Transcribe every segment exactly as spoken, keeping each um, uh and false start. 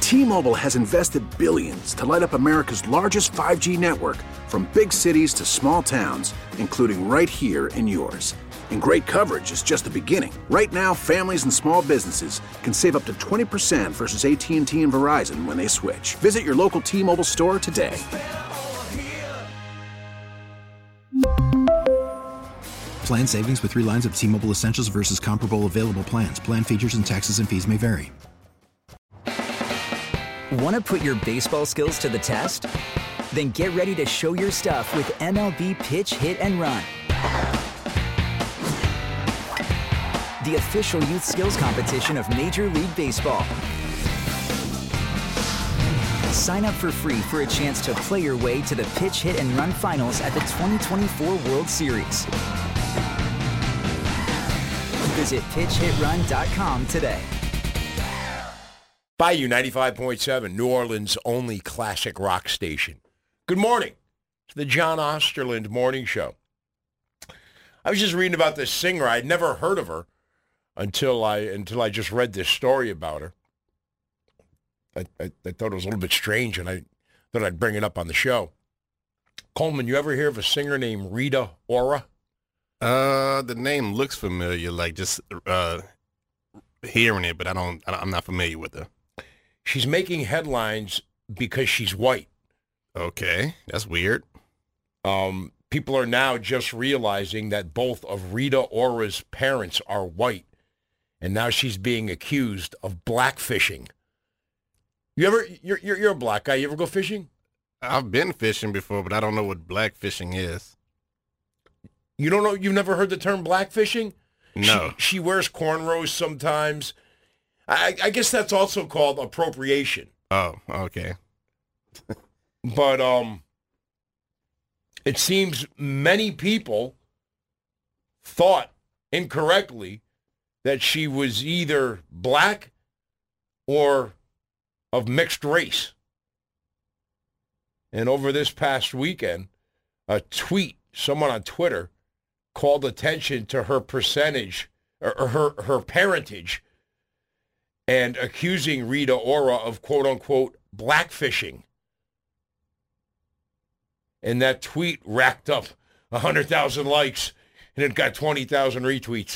T-Mobile has invested billions to light up America's largest five G network, from big cities to small towns, including right here in yours. And great coverage is just the beginning. Right now, families and small businesses can save up to twenty percent versus A T and T and Verizon when they switch. Visit your local T-Mobile store today. Plan savings with three lines of T-Mobile Essentials versus comparable available plans. Plan features and taxes and fees may vary. Want to put your baseball skills to the test? Then get ready to show your stuff with M L B Pitch, Hit, and Run. The official youth skills competition of Major League Baseball. Sign up for free for a chance to play your way to the Pitch, Hit, and Run finals at the twenty twenty-four World Series. Visit pitch hit run dot com today. Bayou ninety-five point seven, New Orleans' only classic rock station. Good morning. It's the John Osterland Morning Show. I was just reading about this singer. I'd never heard of her until I until I just read this story about her. I, I, I thought it was a little bit strange, and I thought I'd bring it up on the show. Coleman, you ever hear of a singer named Rita Ora? Uh, the name looks familiar, like just uh, hearing it, but I don't, I'm not familiar with her. She's making headlines because she's white. Okay, that's weird. Um, people are now just realizing that both of Rita Ora's parents are white, and now she's being accused of blackfishing. You ever, you're, you're, you're a black guy. You ever go fishing? I've been fishing before, but I don't know what blackfishing is. You don't know? You've never heard the term blackfishing? No. She, she wears cornrows sometimes. I, I guess that's also called appropriation. Oh, okay. But um, it seems many people thought incorrectly that she was either black or of mixed race. And over this past weekend, a tweet, someone on Twitter, called attention to her percentage, or her, her parentage, and accusing Rita Ora of quote-unquote blackfishing. And that tweet racked up one hundred thousand likes, and it got twenty thousand retweets.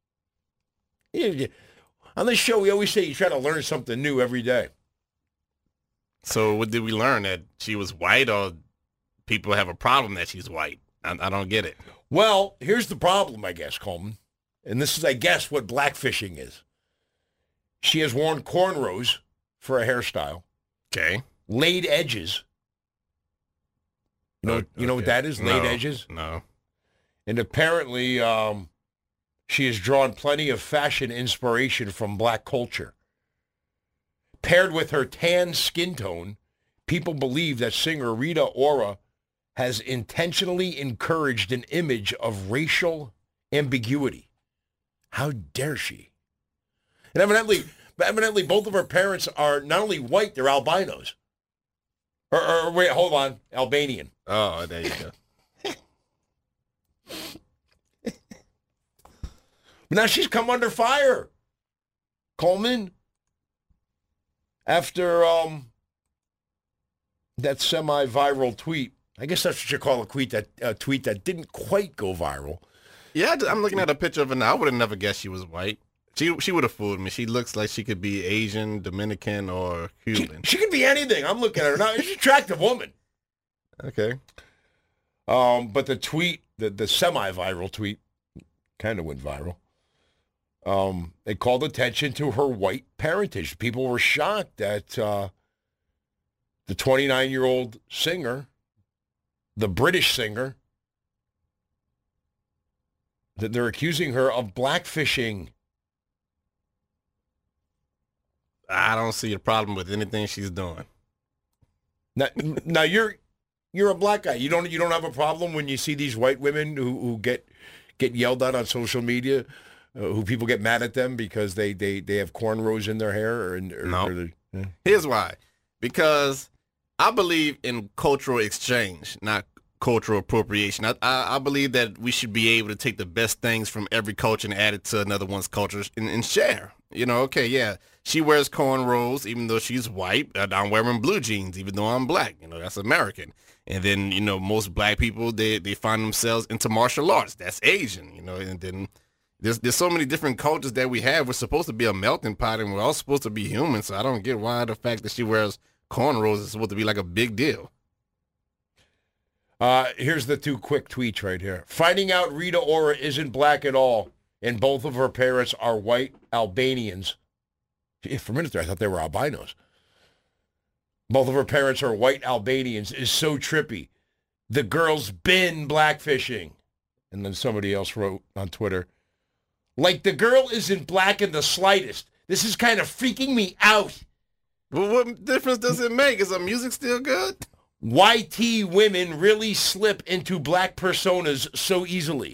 On this show, we always say you try to learn something new every day. So what did we learn? That she was white, or people have a problem that she's white? I, I don't get it. Well, here's the problem, I guess, Coleman. And this is, I guess, what blackfishing is. She has worn cornrows for a hairstyle. Okay. Laid edges. You know, okay. you know what that is? No, laid edges? No. And apparently um, she has drawn plenty of fashion inspiration from black culture. Paired with her tan skin tone, people believe that singer Rita Ora has intentionally encouraged an image of racial ambiguity. How dare she? And evidently, evidently both of her parents are not only white, they're albinos. Or, or wait, hold on, Albanian. Oh, there you go. But now she's come under fire, Coleman, after um, that semi-viral tweet. I guess that's what you call a tweet that uh, tweet that didn't quite go viral. Yeah, I'm looking at a picture of her now. I would have never guessed she was white. She she would have fooled me. She looks like she could be Asian, Dominican, or Cuban. She, she could be anything. I'm looking at her now. She's an attractive woman. Okay. Um, but the tweet, the, the semi-viral tweet, kind of went viral. Um, it called attention to her white parentage. People were shocked that uh, the twenty-nine-year-old singer, the British singer, that they're accusing her of blackfishing. I don't see a problem with anything she's doing. Now, now you're you're a black guy. You don't you don't have a problem when you see these white women who, who get get yelled at on social media, uh, who people get mad at them because they, they, they have cornrows in their hair? Or, or, no. Or they, yeah. Here's why. Because I believe in cultural exchange, not cultural appropriation. I, I I believe that we should be able to take the best things from every culture and add it to another one's culture and, and share. You know, okay, yeah, she wears cornrows even though she's white. I'm wearing blue jeans even though I'm black. You know, that's American. And then, you know, most black people, they, they find themselves into martial arts. That's Asian, you know, and then there's there's so many different cultures that we have. We're supposed to be a melting pot, and we're all supposed to be human, so I don't get why the fact that she wears cornrows is supposed to be like a big deal. Uh, here's the two quick tweets right here. Finding out Rita Ora isn't black at all, and both of her parents are white Albanians. For a minute there, I thought they were albinos. Both of her parents are white Albanians is so trippy. The girl's been blackfishing. And then somebody else wrote on Twitter, like the girl isn't black in the slightest. This is kind of freaking me out. Well, what difference does it make? Is her music still good? Y T women really slip into black personas so easily.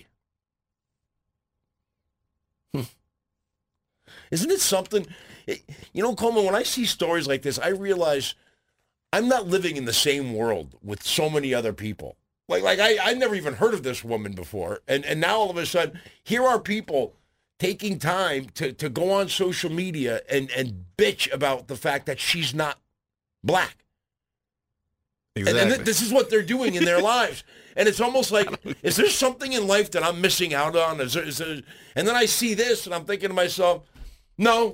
Isn't it something? You know, Coleman, when I see stories like this, I realize I'm not living in the same world with so many other people. Like, like I, I never even heard of this woman before. And and now all of a sudden, here are people taking time to, to go on social media and, and bitch about the fact that she's not black. Exactly. And, and th- this is what they're doing in their lives. And it's almost like, is there something in life that I'm missing out on? Is there, is there, and then I see this, and I'm thinking to myself, no.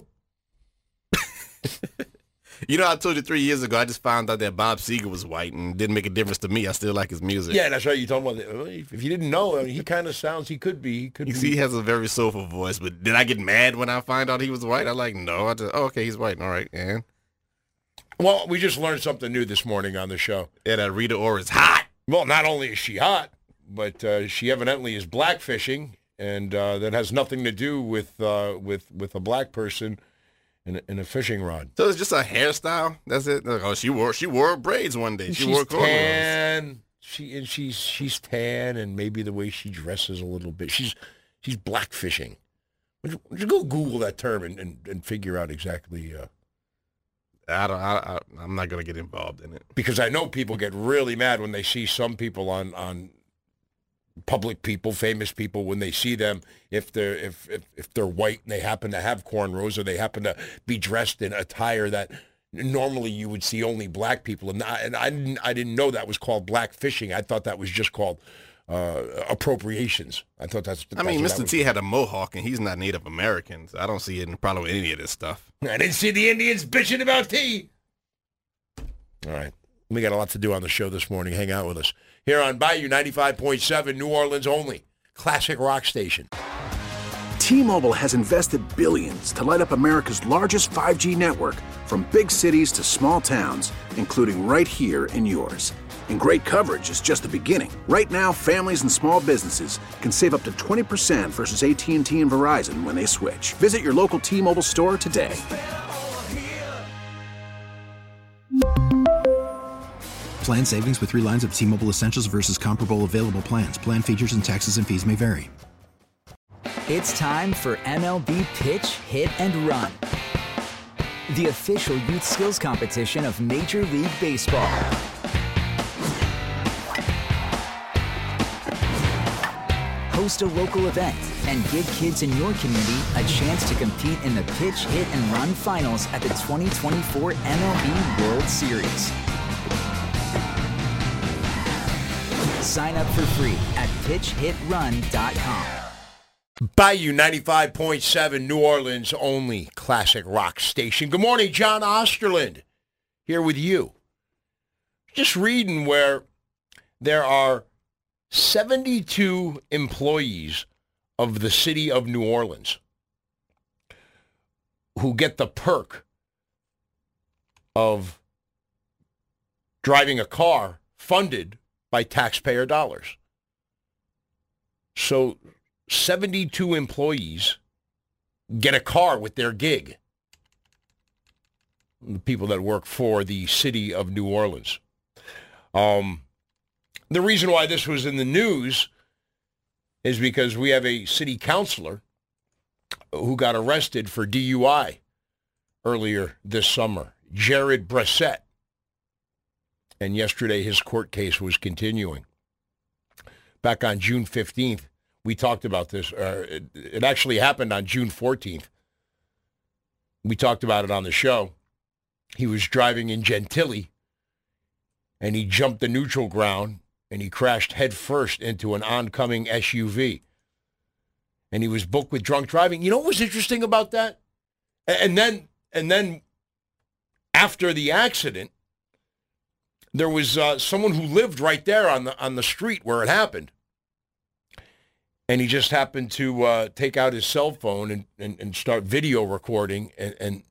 You know, I told you three years ago, I just found out that Bob Seger was white and didn't make a difference to me. I still like his music. Yeah, that's right. You told me. If you didn't know, I mean, he kind of sounds, he could be. He could You be. see, he has a very soulful voice, but did I get mad when I find out he was white? I like, no. I just, oh, okay, he's white. All right, and? Well, we just learned something new this morning on the show. Yeah, that Rita Ora is hot. Well, not only is she hot, but uh, she evidently is blackfishing, and uh, that has nothing to do with uh, with with a black person in a, in a fishing rod. So it's just a hairstyle. That's it. Like, oh, she wore she wore braids one day. She she's wore cornrows. tan. She and she's she's tan, and maybe the way she dresses a little bit. She's she's blackfishing. Would you, would you go Google that term and, and, and figure out exactly? Uh, I don't. I, I, I'm not gonna get involved in it because I know people get really mad when they see some people on on public people, famous people, when they see them if they're if if, if they're white and they happen to have cornrows or they happen to be dressed in attire that normally you would see only black people. And I, and I didn't I didn't know that was called black fishing. I thought that was just called uh, appropriations. I thought that's. I that's mean, what Mister that was. T had a mohawk, and he's not Native American. So I don't see any problem with any of this stuff. I didn't see the Indians bitching about tea. All right. We got a lot to do on the show this morning. Hang out with us. Here on Bayou ninety-five point seven, New Orleans only. Classic rock station. T-Mobile has invested billions to light up America's largest five G network, from big cities to small towns, including right here in yours. And great coverage is just the beginning. Right now, families and small businesses can save up to twenty percent versus A T and T and Verizon when they switch. Visit your local T-Mobile store today. Plan savings with three lines of T-Mobile Essentials versus comparable available plans. Plan features and taxes and fees may vary. It's time for M L B Pitch, Hit, and Run, the official youth skills competition of Major League Baseball. Host a local event and give kids in your community a chance to compete in the Pitch, Hit, and Run finals at the twenty twenty-four M L B World Series. Sign up for free at pitch hit run dot com. Bayou ninety-five point seven, New Orleans only classic rock station. Good morning, John Osterland here with you. Just reading where there are seventy-two employees of the city of New Orleans who get the perk of driving a car funded by taxpayer dollars. So seventy-two employees get a car with their gig. The people that work for the city of New Orleans. Um, the reason why this was in the news is because we have a city councilor who got arrested for D U I earlier this summer, Jared Brissett. And yesterday his court case was continuing. back on June fifteenth. We talked about this. Uh, it, it actually happened on June fourteenth. We talked about it on the show. He was driving in Gentilly, and he jumped the neutral ground, and he crashed headfirst into an oncoming S U V. And he was booked with drunk driving. You know what was interesting about that? And then, and then after the accident, there was uh, someone who lived right there on the on the street where it happened. And he just happened to uh, take out his cell phone and, and, and start video recording. And, and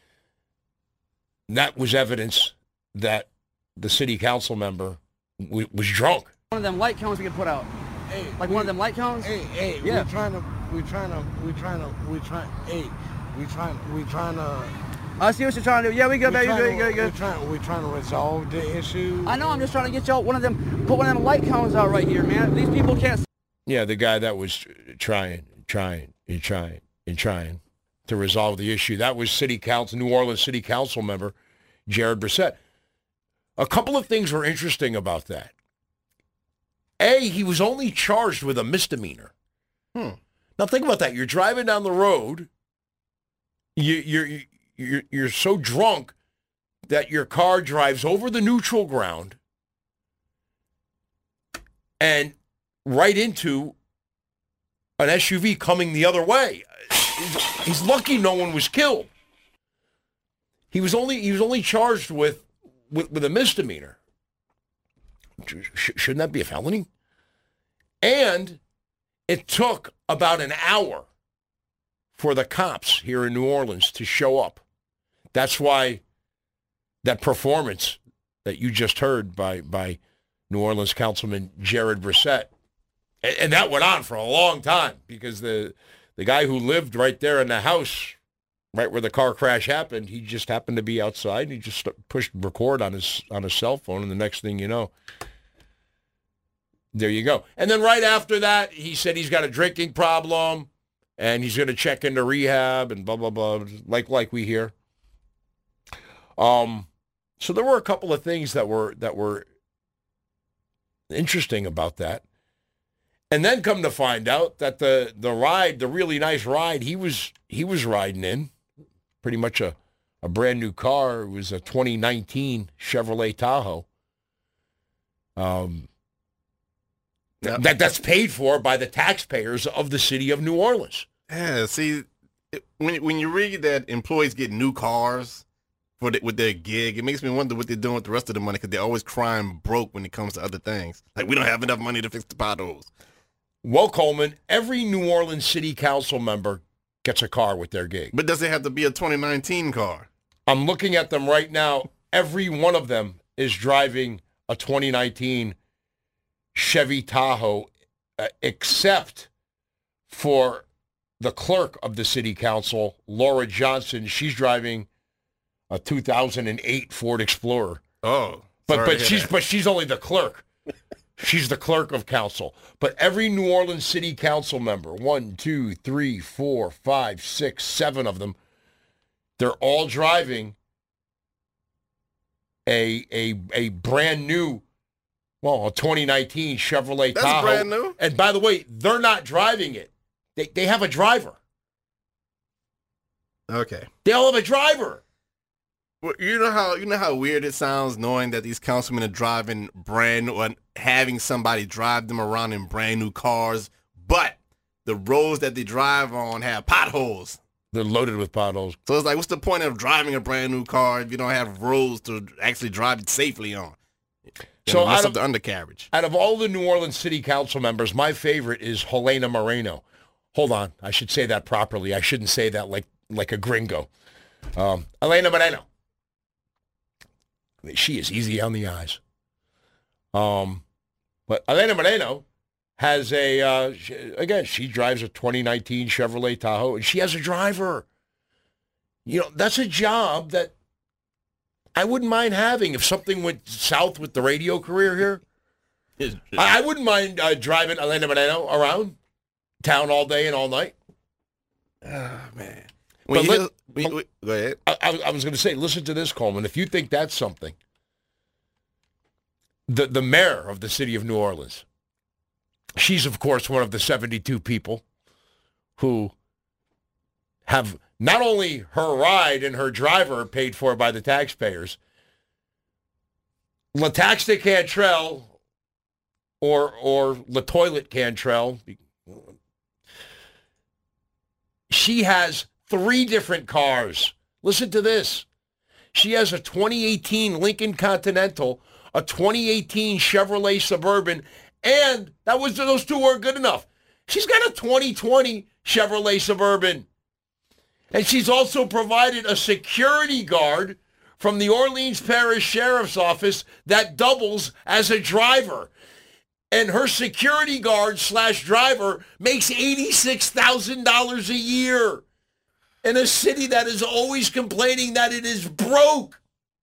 that was evidence that the city council member w- was drunk. One of them light cones we could put out. Hey, like we, one of them light cones? Hey, hey, yeah. we're trying to, we're trying to, we're trying to, we're trying, hey, we're trying, we're trying to. I see what you're trying to do. Yeah, we good, baby. We're Good, good, to, good. We're trying, we're trying to resolve the issue. I know. I'm just trying to get y'all one of them. Put one of them light cones out right here, man. These people can't. Yeah, the guy that was trying, trying, and trying, and trying to resolve the issue. That was City Council, New Orleans City Council member Jared Brissett. A couple of things were interesting about that. A, he was only charged with a misdemeanor. Hmm. Now think about that. You're driving down the road. You, you're you're you're so drunk that your car drives over the neutral ground and right into an S U V coming the other way. He's, he's lucky no one was killed. He was only he was only charged with with, with a misdemeanor. Sh- shouldn't that be a felony? And it took about an hour for the cops here in New Orleans to show up. That's why that performance that you just heard by, by New Orleans Councilman Jared Brissett, and, and that went on for a long time because the the guy who lived right there in the house, right where the car crash happened, he just happened to be outside. And he just pushed record on his on his cell phone, and the next thing you know, there you go. And then right after that, he said he's got a drinking problem, and he's going to check into rehab and blah, blah, blah, like like we hear. Um, so there were a couple of things that were that were interesting about that. And then come to find out that the, the ride, the really nice ride he was he was riding in, pretty much a, a brand new car. It was a twenty nineteen Chevrolet Tahoe. Um, Yep. That that's paid for by the taxpayers of the city of New Orleans. Yeah, see, it, when when you read that employees get new cars for the, with their gig, it makes me wonder what they're doing with the rest of the money because they're always crying broke when it comes to other things. Like, we don't have enough money to fix the potholes. Well, Coleman, every New Orleans City Council member gets a car with their gig. But does it have to be a twenty nineteen car? I'm looking at them right now. Every one of them is driving a twenty nineteen Chevy Tahoe, uh, except for the clerk of the city council, Laura Johnson. She's driving a two thousand eight Ford Explorer. Oh, but but she's that. but she's only the clerk. She's the clerk of council. But every New Orleans City Council member, one, two, three, four, five, six, seven of them, they're all driving a a a brand new. Well, a twenty nineteen Chevrolet That's Tahoe. That's brand new. And by the way, they're not driving it. They they have a driver. Okay. They all have a driver. Well, you know how you know how weird it sounds knowing that these councilmen are driving brand new and having somebody drive them around in brand new cars, but the roads that they drive on have potholes. They're loaded with potholes. So it's like, what's the point of driving a brand new car if you don't have roads to actually drive it safely on? So out of the undercarriage. Out of all the New Orleans City Council members, my favorite is Helena Moreno. Hold on, I should say that properly. I shouldn't say that like like a gringo. Um, Helena Moreno. She is easy on the eyes. Um, but Helena Moreno has a uh, she, again. She drives a twenty nineteen Chevrolet Tahoe, and she has a driver. You know, that's a job that I wouldn't mind having if something went south with the radio career here. I, I wouldn't mind uh, driving Elena Moreno around town all day and all night. Oh, man. But let, let, we, we, go ahead. I, I, I was going to say, listen to this, Coleman. If you think that's something, the, the mayor of the city of New Orleans, she's, of course, one of the seventy-two people who have not only her ride and her driver paid for by the taxpayers. LaTaxta Cantrell, or or LaToilet Cantrell, she has three different cars. Listen to this. She has a twenty eighteen Lincoln Continental, a twenty eighteen Chevrolet Suburban, and that was those two weren't good enough. She's got a twenty twenty Chevrolet Suburban. And she's also provided a security guard from the Orleans Parish Sheriff's Office that doubles as a driver. And her security guard slash driver makes eighty-six thousand dollars a year in a city that is always complaining that it is broke.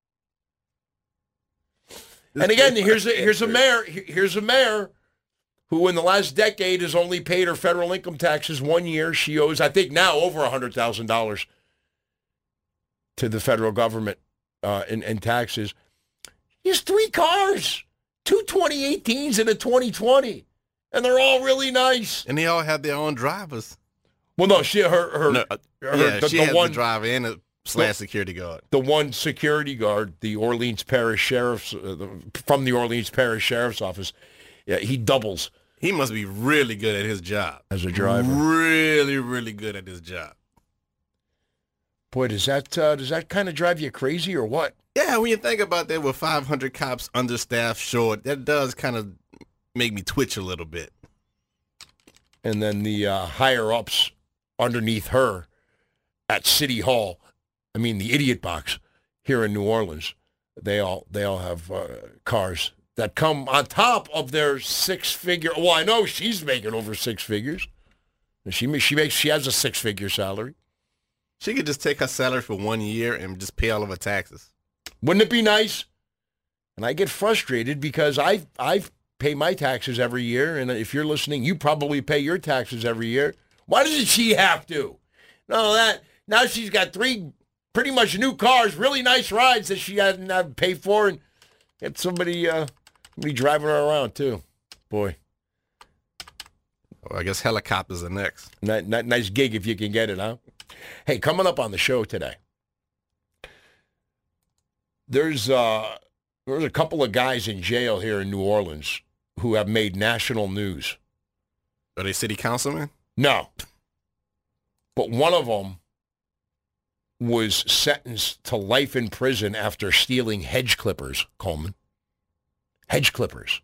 And again, here's a, here's a mayor, here's a mayor who in the last decade has only paid her federal income taxes one year. She owes, I think now, over one hundred thousand dollars to the federal government uh, in, in taxes. He has three cars, two twenty eighteens and a twenty twenty, and they're all really nice. And they all have their own drivers. Well, no, she, her, her, no, uh, her yeah, the, she the has one the driver and a slash security guard. The one security guard, the Orleans Parish Sheriff's, uh, the, from the Orleans Parish Sheriff's Office, yeah, he doubles. He must be really good at his job. As a driver. Really, really good at his job. Boy, does that uh, does that kind of drive you crazy or what? Yeah, when you think about that with five hundred cops understaffed, short, that does kind of make me twitch a little bit. And then the uh, higher-ups underneath her at City Hall, I mean the idiot box here in New Orleans, they all they all have uh, cars that come on top of their six-figure. Well, I know she's making over six figures. She she makes she has a six-figure salary. She could just take her salary for one year and just pay all of her taxes. Wouldn't it be nice? And I get frustrated because I I pay my taxes every year, and if you're listening, you probably pay your taxes every year. Why doesn't she have to? No, that now she's got three pretty much new cars, really nice rides that she hasn't had to pay for, and get somebody uh, somebody driving her around too. Boy, well, I guess helicopters are next. N- n- nice gig if you can get it, huh? Hey, coming up on the show today, there's uh, there's a couple of guys in jail here in New Orleans who have made national news. Are they city councilmen? No. But one of them was sentenced to life in prison after stealing hedge clippers, Coleman. Hedge clippers.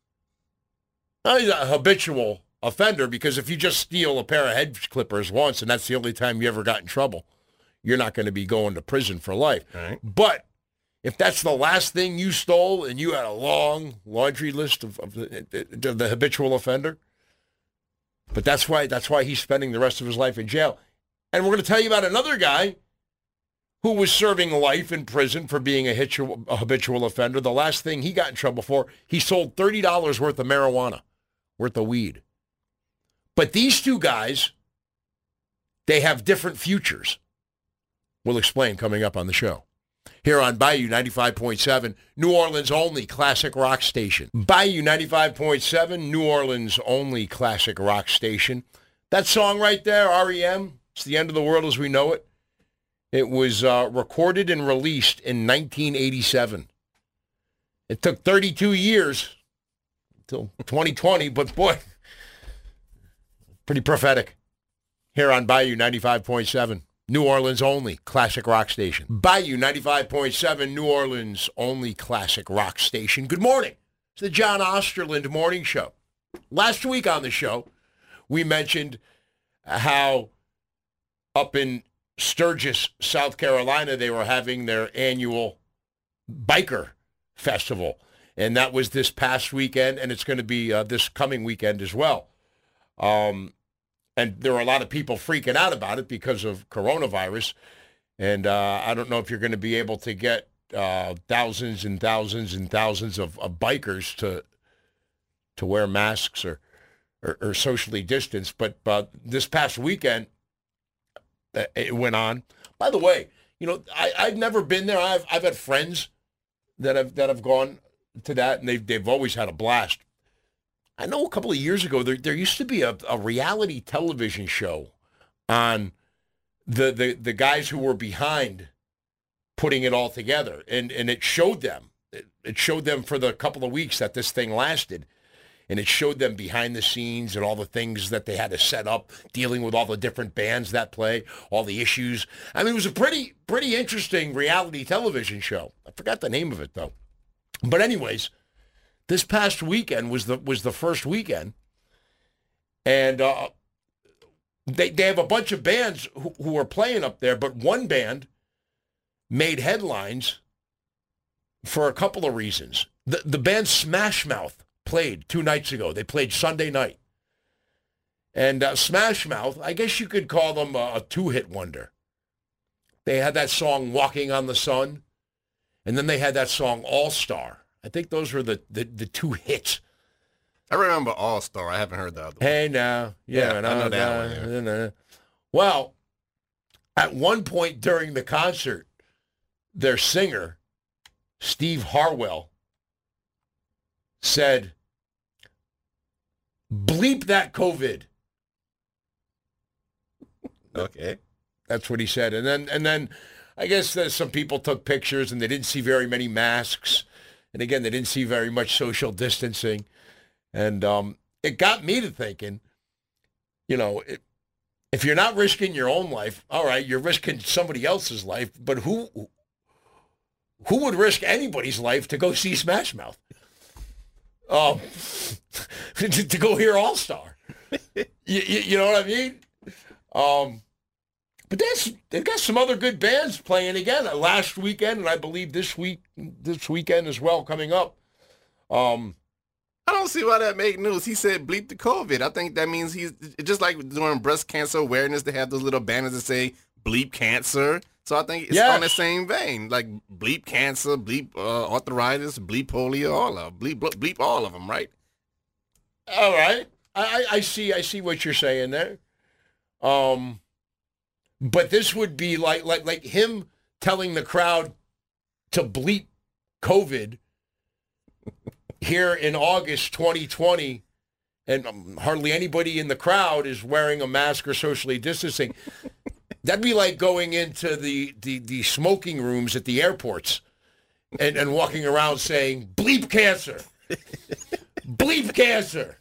Now, he's a habitual offender because if you just steal a pair of hedge clippers once and that's the only time you ever got in trouble, you're not going to be going to prison for life. Right. But if that's the last thing you stole and you had a long laundry list of, of, the, of the habitual offender, but that's why that's why he's spending the rest of his life in jail. And we're going to tell you about another guy who was serving life in prison for being a habitual, a habitual offender. The last thing he got in trouble for, he sold thirty dollars worth of marijuana, worth of weed. But these two guys, they have different futures. We'll explain coming up on the show. Here on Bayou ninety-five point seven, New Orleans' only classic rock station. Bayou ninety-five point seven, New Orleans' only classic rock station. That song right there, R E M, It's the End of the World as We Know It. It was uh, recorded and released in nineteen eighty-seven. It took thirty-two years until twenty twenty, but boy, pretty prophetic. Here on Bayou ninety-five point seven. New Orleans' only classic rock station. Bayou ninety-five point seven, New Orleans' only classic rock station. Good morning. It's the John Osterland Morning Show. Last week on the show, we mentioned how up in Sturgis, South Carolina, they were having their annual biker festival. And that was this past weekend, and it's going to be uh, this coming weekend as well. Um... And there are a lot of people freaking out about it because of coronavirus. And uh, I don't know if you're going to be able to get uh, thousands and thousands and thousands of, of bikers to to wear masks or, or, or socially distance. But uh, this past weekend, uh, it went on. By the way, you know, I, I've never been there. I've I've had friends that have that have gone to that, and they've they've always had a blast. I know a couple of years ago, there, there used to be a, a reality television show on the, the, the guys who were behind putting it all together. And, and it showed them. It, it showed them for the couple of weeks that this thing lasted. And it showed them behind the scenes and all the things that they had to set up, dealing with all the different bands that play, all the issues. I mean, it was a pretty, pretty interesting reality television show. I forgot the name of it, though. But anyways, this past weekend was the was the first weekend. And uh, they, they have a bunch of bands who, who are playing up there, but one band made headlines for a couple of reasons. The, the band Smash Mouth played two nights ago. They played Sunday night. And uh, Smash Mouth, I guess you could call them a, a two-hit wonder. They had that song Walking on the Sun, and then they had that song All-Star. I think those were the, the, the two hits. I remember All-Star. I haven't heard the other one. Hey now. Yeah, yeah I know that one. Yeah. Well, at one point during the concert, their singer, Steve Harwell, said, bleep that COVID. Okay. That's what he said. And then, and then I guess that some people took pictures and they didn't see very many masks. And again, they didn't see very much social distancing. And um, it got me to thinking, you know, it, if you're not risking your own life, all right, you're risking somebody else's life. But who who would risk anybody's life to go see Smash Mouth? Um, to, to go hear All-Star. you, you, you know what I mean? Um, but that's, they've got some other good bands playing again uh, last weekend, and I believe this week, this weekend as well coming up. Um, I don't see why that make news. He said bleep the COVID. I think that means he's just like during breast cancer awareness, they have those little banners that say bleep cancer. So I think it's yes. on the same vein, like bleep cancer, bleep uh, arthritis, bleep polio, all of them. Bleep, bleep all of them, right? All right. I, I see I see what you're saying there. Um, but this would be like like like him telling the crowd to bleep COVID here in August twenty twenty, and um, hardly anybody in the crowd is wearing a mask or socially distancing. That'd be like going into the, the, the smoking rooms at the airports and, and walking around saying, bleep cancer. Bleep cancer.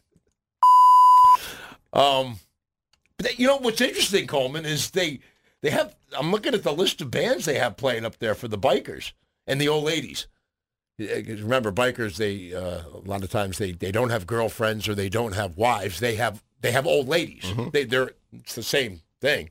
Um, but they, you know, what's interesting, Coleman, is they, they have, I'm looking at the list of bands they have playing up there for the bikers and the old ladies. Remember, bikers, they, uh, a lot of times they, they don't have girlfriends or they don't have wives. They have, they have old ladies. Mm-hmm. They, they're, it's the same thing.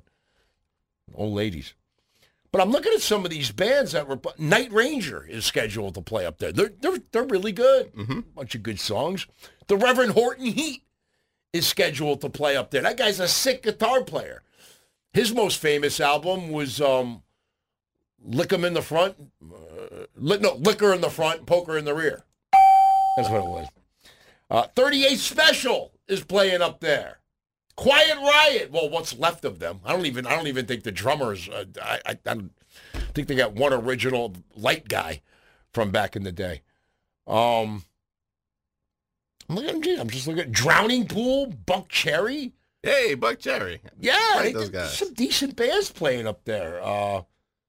Old ladies. But I'm looking at some of these bands that were... Night Ranger is scheduled to play up there. They're they're, they're really good. Mm-hmm. Bunch of good songs. The Reverend Horton Heat is scheduled to play up there. That guy's a sick guitar player. His most famous album was um, Lick 'em in the Front. Uh, li- no, Liquor in the Front, Poker in the Rear. That's what it was. Uh, thirty-eight Special is playing up there. Quiet Riot. Well, what's left of them? I don't even. I don't even think the drummers. Uh, I, I, I think they got one original light guy from back in the day. Um, I'm looking. I'm just looking at Drowning Pool, Buck Cherry. Hey, Buck Cherry. Yeah, I like they, those guys. Some decent bands playing up there. Uh,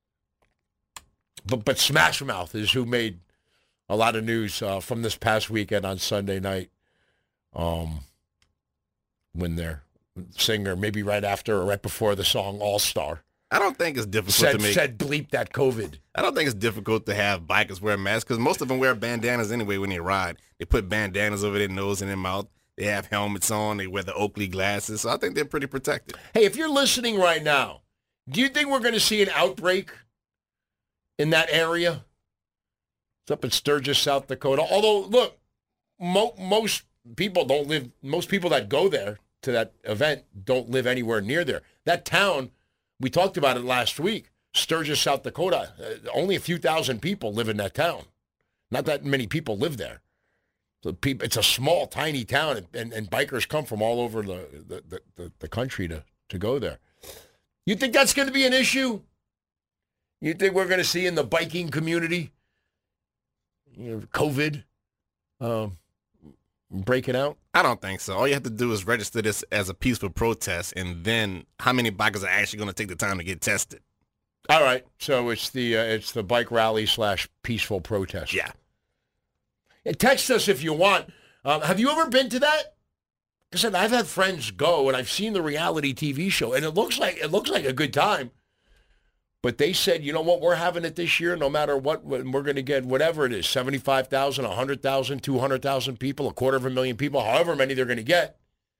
but but Smash Mouth is who made a lot of news uh, from this past weekend on Sunday night. Um, when their singer, maybe right after or right before the song All Star, I don't think it's difficult said, to make. Said bleep that COVID. I don't think it's difficult to have bikers wear masks because most of them wear bandanas anyway when they ride. They put bandanas over their nose and their mouth. They have helmets on. They wear the Oakley glasses. So I think they're pretty protected. Hey, if you're listening right now, do you think we're going to see an outbreak in that area? It's up in Sturgis, South Dakota. Although, look, mo- most people don't live, most people that go there to that event don't live anywhere near there. That town, we talked about it last week, Sturgis, South Dakota, uh, only a few thousand people live in that town. Not that many people live there. So people, it's a small, tiny town, and, and, and bikers come from all over the, the, the, the country to, to go there. You think that's going to be an issue? You think we're going to see in the biking community, you know, COVID? Um, breaking out? I don't think so. All you have to do is register this as a peaceful protest, and then how many bikers are actually going to take the time to get tested? All right, so it's the uh, it's the bike rally slash peaceful protest. Yeah. And text us if you want. Um, have you ever been to that? I said I've had friends go, and I've seen the reality T V show, and it looks like it looks like a good time. But they said, you know what, we're having it this year, no matter what, we're going to get whatever it is, seventy-five thousand, one hundred thousand, two hundred thousand people, a quarter of a million people, however many they're going to get.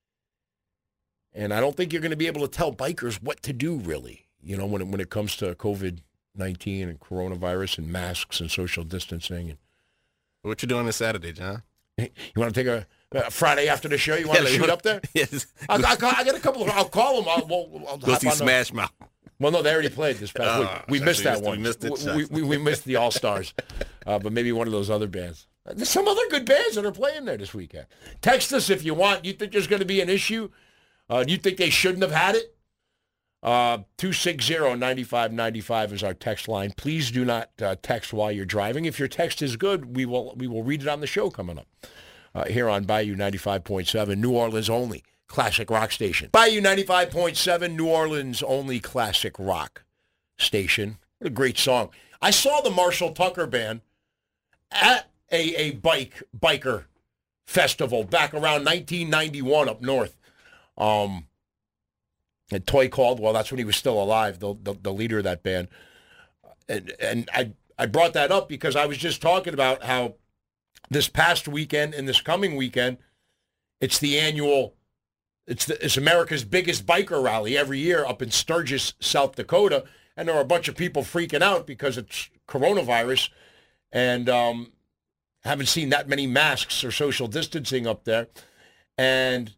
And I don't think you're going to be able to tell bikers what to do, really, you know, when it, when it comes to COVID nineteen and coronavirus and masks and social distancing. And what you doing this Saturday, John? You want to take a, a Friday after the show? You want yeah, to shoot up there? Yes. I, I, I got a couple of, I'll call them. I'll, we'll, I'll Go see Smash Mouth. Well, no, they already played this past oh, week. We missed that one. We missed, it, we, we, we missed the All-Stars, uh, but maybe one of those other bands. There's some other good bands that are playing there this weekend. Text us if you want. You think there's going to be an issue? Uh, do you think they shouldn't have had it? Uh, two six zero, nine five nine five is our text line. Please do not uh, text while you're driving. If your text is good, we will we will read it on the show coming up uh, here on Bayou ninety-five point seven, New Orleans only classic rock station. Bayou ninety-five point seven, New Orleans only classic rock station. What a great song. I saw the Marshall Tucker Band at a, a bike biker festival back around nineteen ninety-one up north. Um, and Toy Caldwell, that's when he was still alive, the, the, the leader of that band. And, and I, I brought that up because I was just talking about how this past weekend and this coming weekend, it's the annual, it's, the, it's America's biggest biker rally every year up in Sturgis, South Dakota. And there are a bunch of people freaking out because it's coronavirus and um, haven't seen that many masks or social distancing up there. And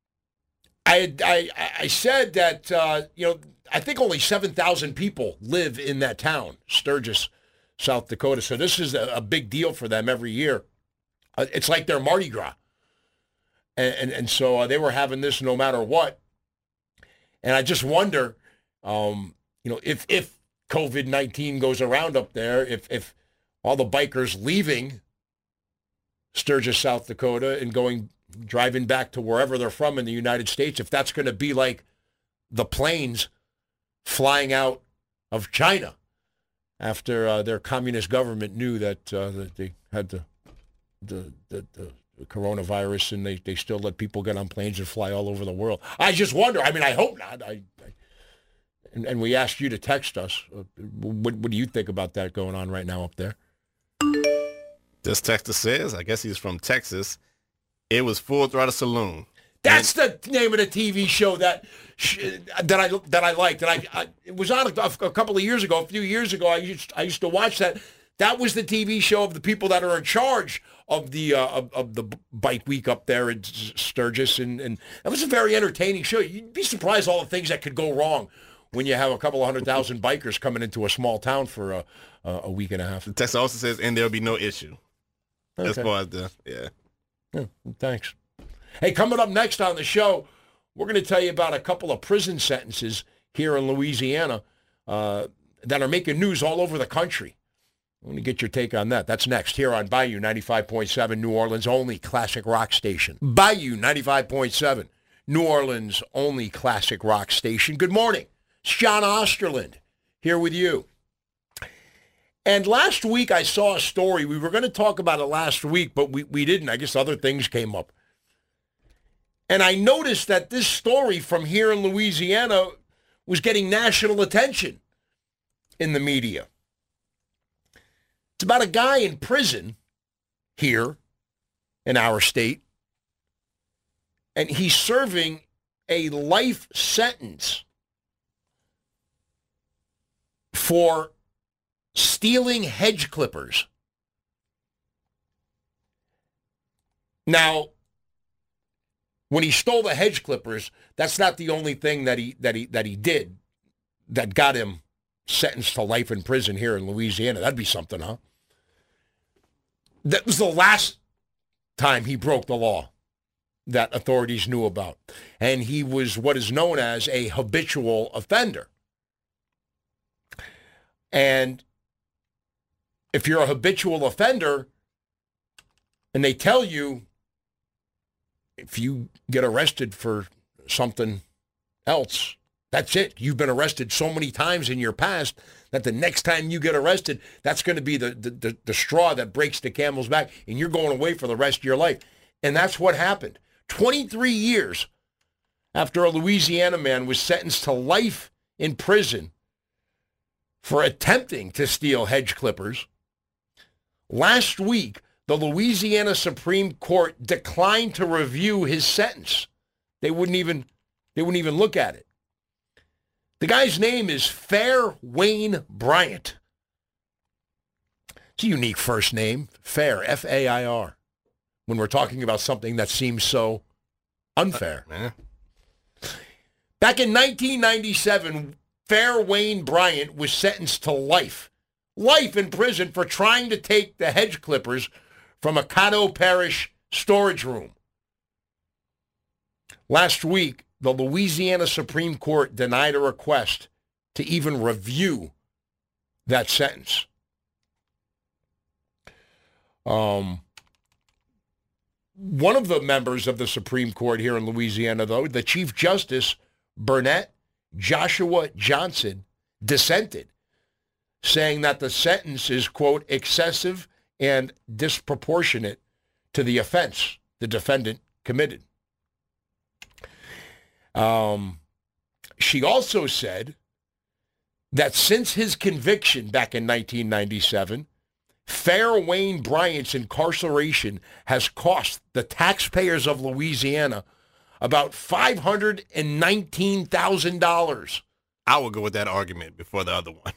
I I, I said that, uh, you know, I think only seven thousand people live in that town, Sturgis, South Dakota. So this is a, a big deal for them every year. Uh, it's like their Mardi Gras. And, and, and so uh, they were having this no matter what. And I just wonder, um, you know, if if COVID nineteen goes around up there, if if all the bikers leaving Sturgis, South Dakota, and going driving back to wherever they're from in the United States, if that's going to be like the planes flying out of China after uh, their communist government knew that, uh, that they had the the, the the coronavirus and they, they still let people get on planes and fly all over the world. I just wonder. I mean, I hope not. I, I And, and we asked you to text us. Uh, what, what do you think about that going on right now up there? This texter says, I guess he's from Texas, it was Full Throttle Saloon. That's and, the name of the T V show that that I that I liked. And I, I it was on a, a couple of years ago, a few years ago. I used I used to watch that. That was the T V show of the people that are in charge of the uh, of, of the bike week up there in Sturgis, and and that was a very entertaining show. You'd be surprised all the things that could go wrong when you have a couple of hundred thousand bikers coming into a small town for a, a week and a half. The text also says, and there'll be no issue. Okay. As far as the, yeah. yeah. Thanks. Hey, coming up next on the show, we're going to tell you about a couple of prison sentences here in Louisiana uh, that are making news all over the country. I'm going to get your take on that. That's next here on Bayou ninety-five point seven, New Orleans' only classic rock station. Bayou ninety-five point seven, New Orleans' only classic rock station. Good morning. It's John Osterland here with you. And last week I saw a story. We were going to talk about it last week, but we, we didn't. I guess other things came up. And I noticed that this story from here in Louisiana was getting national attention in the media. It's about a guy in prison here in our state, and he's serving a life sentence for stealing hedge clippers. Now, when he stole the hedge clippers, that's not the only thing that he that he that he did that got him sentenced to life in prison here in Louisiana. That'd be something, huh? That was the last time he broke the law that authorities knew about. And he was what is known as a habitual offender. And if you're a habitual offender and they tell you if you get arrested for something else, that's it. You've been arrested so many times in your past that the next time you get arrested, that's going to be the, the, the, the straw that breaks the camel's back, and you're going away for the rest of your life. And that's what happened. twenty-three years after a Louisiana man was sentenced to life in prison for attempting to steal hedge clippers, last week, the Louisiana Supreme Court declined to review his sentence. They wouldn't even, they wouldn't even look at it. The guy's name is Fair Wayne Bryant. It's a unique first name, Fair, F A I R, when we're talking about something that seems so unfair. Uh, Back in nineteen ninety-seven, Fair Wayne Bryant was sentenced to life. Life in prison for trying to take the hedge clippers from a Caddo Parish storage room. Last week, the Louisiana Supreme Court denied a request to even review that sentence. Um, one of the members of the Supreme Court here in Louisiana, though, the Chief Justice, Burnett Joshua Johnson, dissented, saying that the sentence is, quote, excessive and disproportionate to the offense the defendant committed. Um, she also said that since his conviction back in nineteen ninety-seven, Fair Wayne Bryant's incarceration has cost the taxpayers of Louisiana about five hundred nineteen thousand dollars. I would go with that argument before the other one.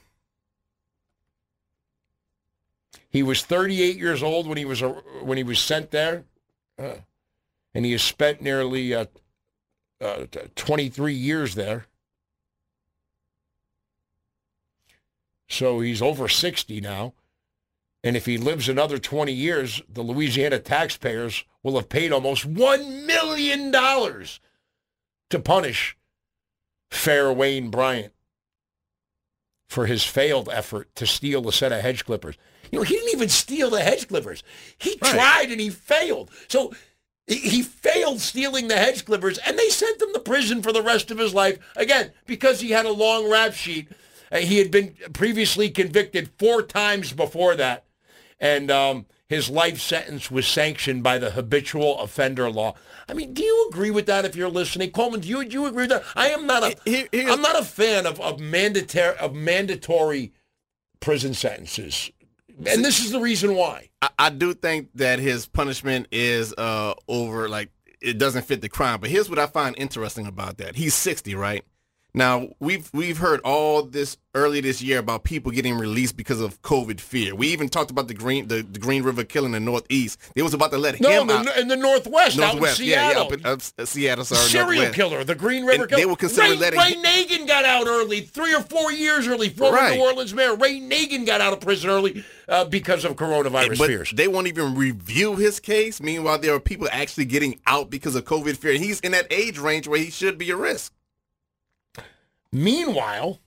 He was thirty-eight years old when he was uh, when he was sent there, uh, and he has spent nearly uh, uh, twenty-three years there. So he's over sixty now. And if he lives another twenty years, the Louisiana taxpayers will have paid almost one million dollars to punish Fair Wayne Bryant for his failed effort to steal a set of hedge clippers. You know, he didn't even steal the hedge clippers. He Right. tried and he failed. So he failed stealing the hedge clippers, and they sent him to prison for the rest of his life, again, because he had a long rap sheet. Uh, he had been previously convicted four times before that, and um, his life sentence was sanctioned by the habitual offender law. I mean, do you agree with that if you're listening? Coleman, do you, do you agree with that? I am not a, Here- here's- I'm not a fan of, of, mandatory, of mandatory prison sentences. And this is the reason why. I, I do think that his punishment is uh, over, like, it doesn't fit the crime. But here's what I find interesting about that. He's sixty, right? Now, we've we've heard all this early this year about people getting released because of COVID fear. We even talked about the Green the, the Green River Killing in the Northeast. They was about to let No, him in out. the, in the Northwest, Northwest, out in yeah, Seattle. yeah, up in uh, Seattle, sorry, Serial Northwest. killer, the Green River And Killer. they were considering Ray, letting Ray him- Nagin got out early, three or four years early. Former Right. New Orleans mayor Ray Nagin got out of prison early uh, because of coronavirus But fears. they won't even review his case. Meanwhile, there are people actually getting out because of COVID fear. And he's in that age range where he should be a risk. Meanwhile,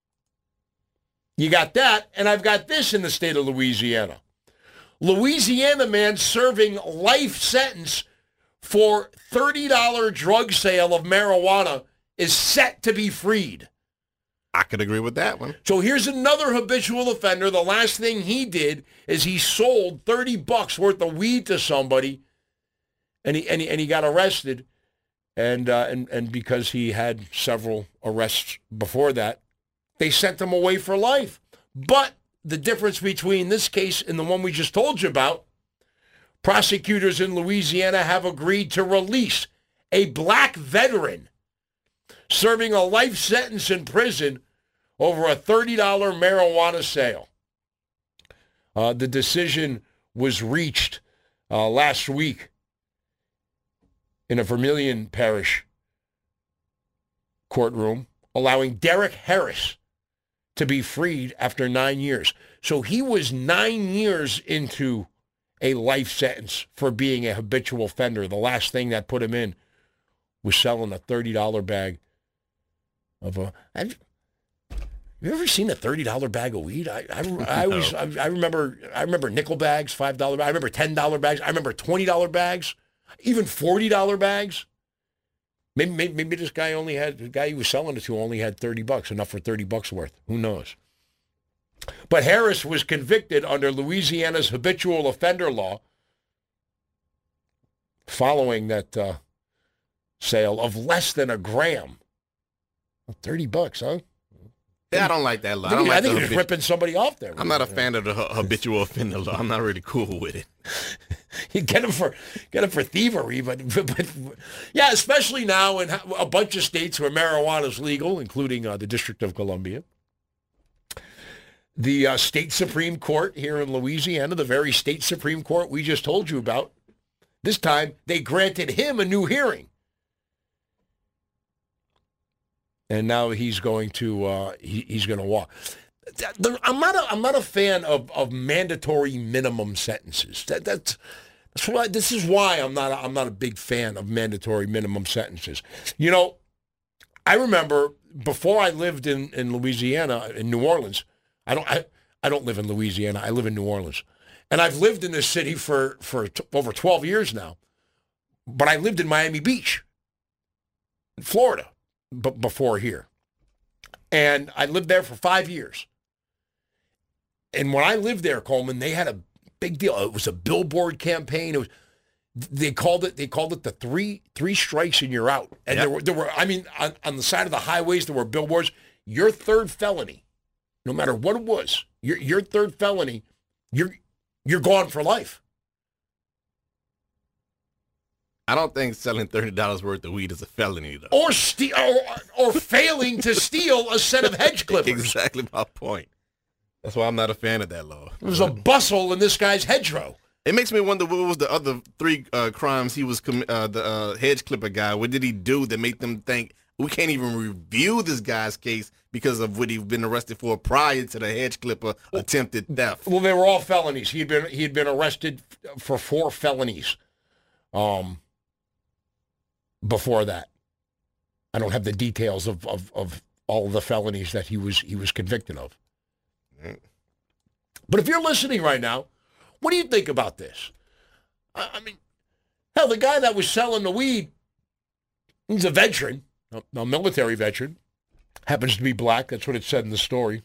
you got that, and I've got this in the state of Louisiana. Louisiana man serving life sentence for thirty dollars drug sale of marijuana is set to be freed. I could agree with that one. So here's another habitual offender. The last thing he did is he sold thirty bucks worth of weed to somebody, and he and he, and he got arrested. And, uh, and and because he had several arrests before that, they sent him away for life. But the difference between this case and the one we just told you about, prosecutors in Louisiana have agreed to release a black veteran serving a life sentence in prison over a thirty dollars marijuana sale. Uh, the decision was reached uh, last week in a Vermilion Parish courtroom, allowing Derek Harris to be freed after nine years. So he was nine years into a life sentence for being a habitual offender. The last thing that put him in was selling a thirty dollars bag of a... I've, have you ever seen a thirty dollars bag of weed? I I, I, was, I, I remember I remember nickel bags, five dollars bags. I remember ten dollars bags. I remember twenty dollars bags. Even forty dollar bags. Maybe, maybe maybe this guy only had, the guy he was selling it to only had thirty bucks, enough for thirty bucks worth. Who knows? But Harris was convicted under Louisiana's habitual offender law following that uh, sale of less than a gram. thirty bucks, huh? Yeah, I don't like that law. I, I don't think, like I think the you're habitu- ripping somebody off there. I'm not a fan of the hu- habitual offender law. I'm not really cool with it. You get them for get them for thievery, but, but yeah, especially now in a bunch of states where marijuana is legal, including uh, the District of Columbia. The uh, state Supreme Court here in Louisiana, the very state Supreme Court we just told you about, this time they granted him a new hearing. And now he's going to uh, he, he's going to walk. I'm not a, I'm not a fan of, of mandatory minimum sentences. That that's that's why this is why I'm not a, I'm not a big fan of mandatory minimum sentences. You know, I remember before I lived in, in Louisiana, in New Orleans. I don't I, I don't live in Louisiana. I live in New Orleans, and I've lived in this city for for t- over twelve years now. But I lived in Miami Beach, in Florida. B- before here. And I lived there for five years. And when I lived there, Coleman, they had a big deal. It was a billboard campaign. It was they called it they called it the three three strikes and you're out. And yep. there were there were I mean on, on the side of the highways there were billboards, your third felony, no matter what it was, your your third felony, you're you're gone for life. I don't think selling thirty dollars worth of weed is a felony, though. Or, ste- or, or failing to steal a set of hedge clippers. Exactly my point. That's why I'm not a fan of that law. There's a bustle in this guy's hedgerow. It makes me wonder what was the other three uh, crimes he was, com- uh, the uh, hedge clipper guy, what did he do that made them think, we can't even review this guy's case because of what he'd been arrested for prior to the hedge clipper attempted theft? Well, they were all felonies. He had been, he had been arrested for four felonies. Um... Before that, I don't have the details of, of, of all of the felonies that he was he was convicted of. But if you're listening right now, what do you think about this? I, I mean, hell, the guy that was selling the weed, he's a veteran, a, a military veteran, happens to be black. That's what it said in the story.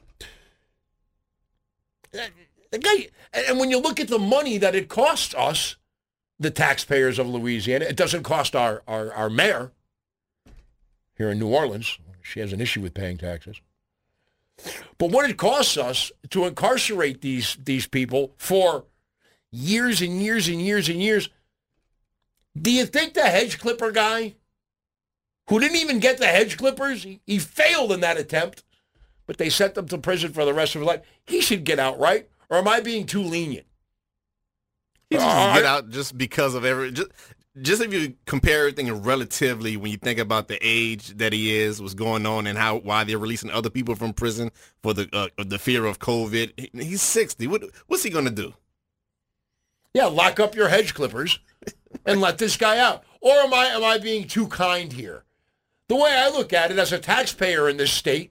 The guy, and when you look at the money that it costs us, the taxpayers of Louisiana. It doesn't cost our, our, our mayor here in New Orleans. She has an issue with paying taxes. But what it costs us to incarcerate these, these people for years and years and years and years, do you think the hedge clipper guy, who didn't even get the hedge clippers, he, he failed in that attempt, but they sent him to prison for the rest of his life, he should get out, right? Or am I being too lenient? He just uh, get out just because of every just, just if you compare everything relatively when you think about the age that he is, what's going on, and how why they're releasing other people from prison for the uh, the fear of COVID. He's sixty. What what's he gonna do? Yeah, lock up your hedge clippers and let this guy out. Or am I am I being too kind here? The way I look at it as a taxpayer in this state,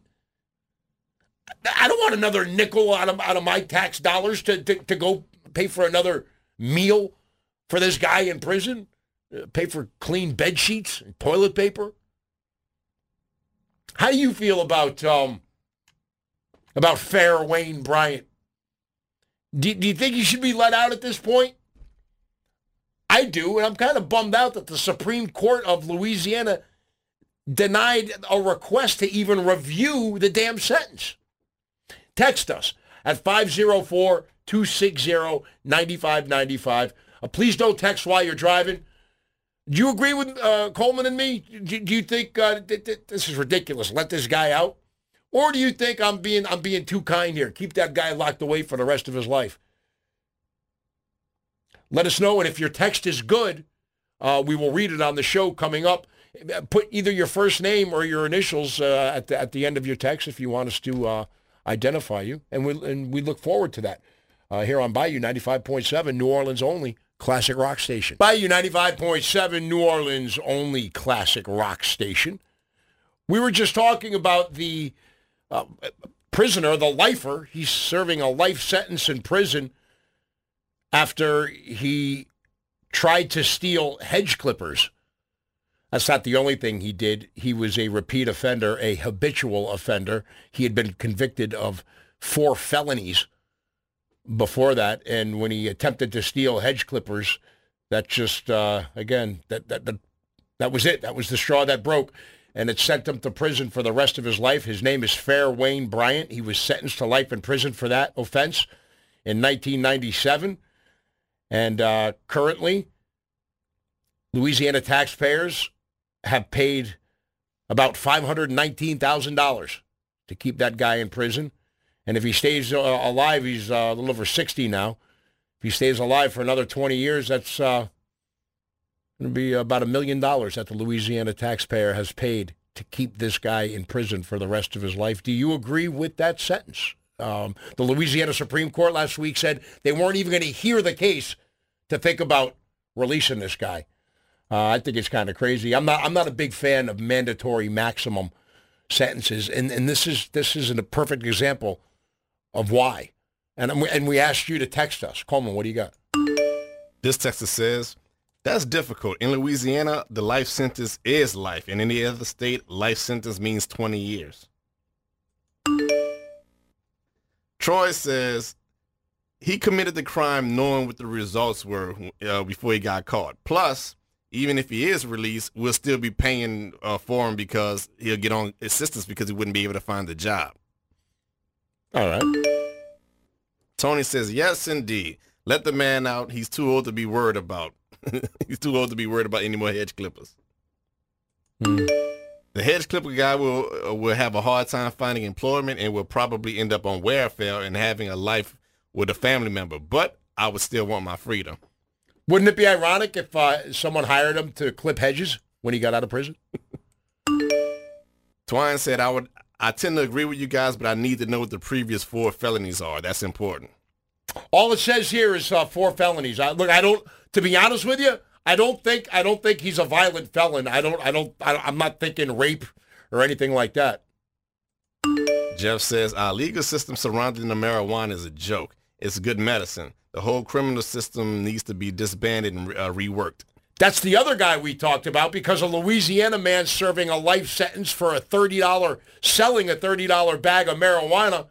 I don't want another nickel out of out of my tax dollars to to, to go pay for another meal for this guy in prison, uh, pay for clean bed sheets and toilet paper. How do you feel about um, about fair Wayne Bryant? Do, do you think he should be let out at this point? I do, and I'm kind of bummed out that the Supreme Court of Louisiana denied a request to even review the damn sentence. Text us at five oh four, two six zero, nine five nine five. Uh, please don't text while you're driving. Do you agree with uh, Coleman and me? Do, do you think uh, th- th- this is ridiculous? Let this guy out? Or do you think I'm being I'm being too kind here? Keep that guy locked away for the rest of his life. Let us know, and if your text is good, uh, we will read it on the show coming up. Put either your first name or your initials uh, at the at the end of your text if you want us to uh, identify you, and we and we look forward to that. Uh, here on Bayou ninety-five point seven, New Orleans only classic rock station. Bayou ninety-five point seven, New Orleans only classic rock station. We were just talking about the uh, prisoner, the lifer. He's serving a life sentence in prison after he tried to steal hedge clippers. That's not the only thing he did. He was a repeat offender, a habitual offender. He had been convicted of four felonies before that, and when he attempted to steal hedge clippers, that just, uh, again, that, that, that, that was it. That was the straw that broke, and it sent him to prison for the rest of his life. His name is Fair Wayne Bryant. He was sentenced to life in prison for that offense in nineteen ninety-seven, and uh, currently, Louisiana taxpayers have paid about five hundred nineteen thousand dollars to keep that guy in prison. And if he stays uh, alive, he's uh, a little over sixty now. If he stays alive for another twenty years, that's uh, going to be about a million dollars that the Louisiana taxpayer has paid to keep this guy in prison for the rest of his life. Do you agree with that sentence? Um, the Louisiana Supreme Court last week said they weren't even going to hear the case to think about releasing this guy. Uh, I think it's kind of crazy. I'm not. I'm not a big fan of mandatory maximum sentences, and and this is this is a perfect example of why. And and we asked you to text us, Coleman. What do you got? This texter says that's difficult. In Louisiana, the life sentence is life. In any other state, life sentence means twenty years. Troy says he committed the crime knowing what the results were uh, before he got caught. Plus, even if he is released, we'll still be paying uh, for him because he'll get on assistance because he wouldn't be able to find a job. All right. Tony says, yes, indeed. Let the man out. He's too old to be worried about. He's too old to be worried about any more hedge clippers. Hmm. The hedge clipper guy will uh, will have a hard time finding employment and will probably end up on welfare and having a life with a family member. But I would still want my freedom. Wouldn't it be ironic if uh, someone hired him to clip hedges when he got out of prison? Twine said, I would. I tend to agree with you guys, but I need to know what the previous four felonies are. That's important. All it says here is uh, four felonies. I, look, I don't. To be honest with you, I don't think. I don't think he's a violent felon. I don't. I don't. I, I'm not thinking rape or anything like that. Jeff says our legal system surrounding the marijuana is a joke. It's good medicine. The whole criminal system needs to be disbanded and uh, reworked. That's the other guy we talked about because a Louisiana man serving a life sentence for a thirty dollars, selling a thirty dollars bag of marijuana.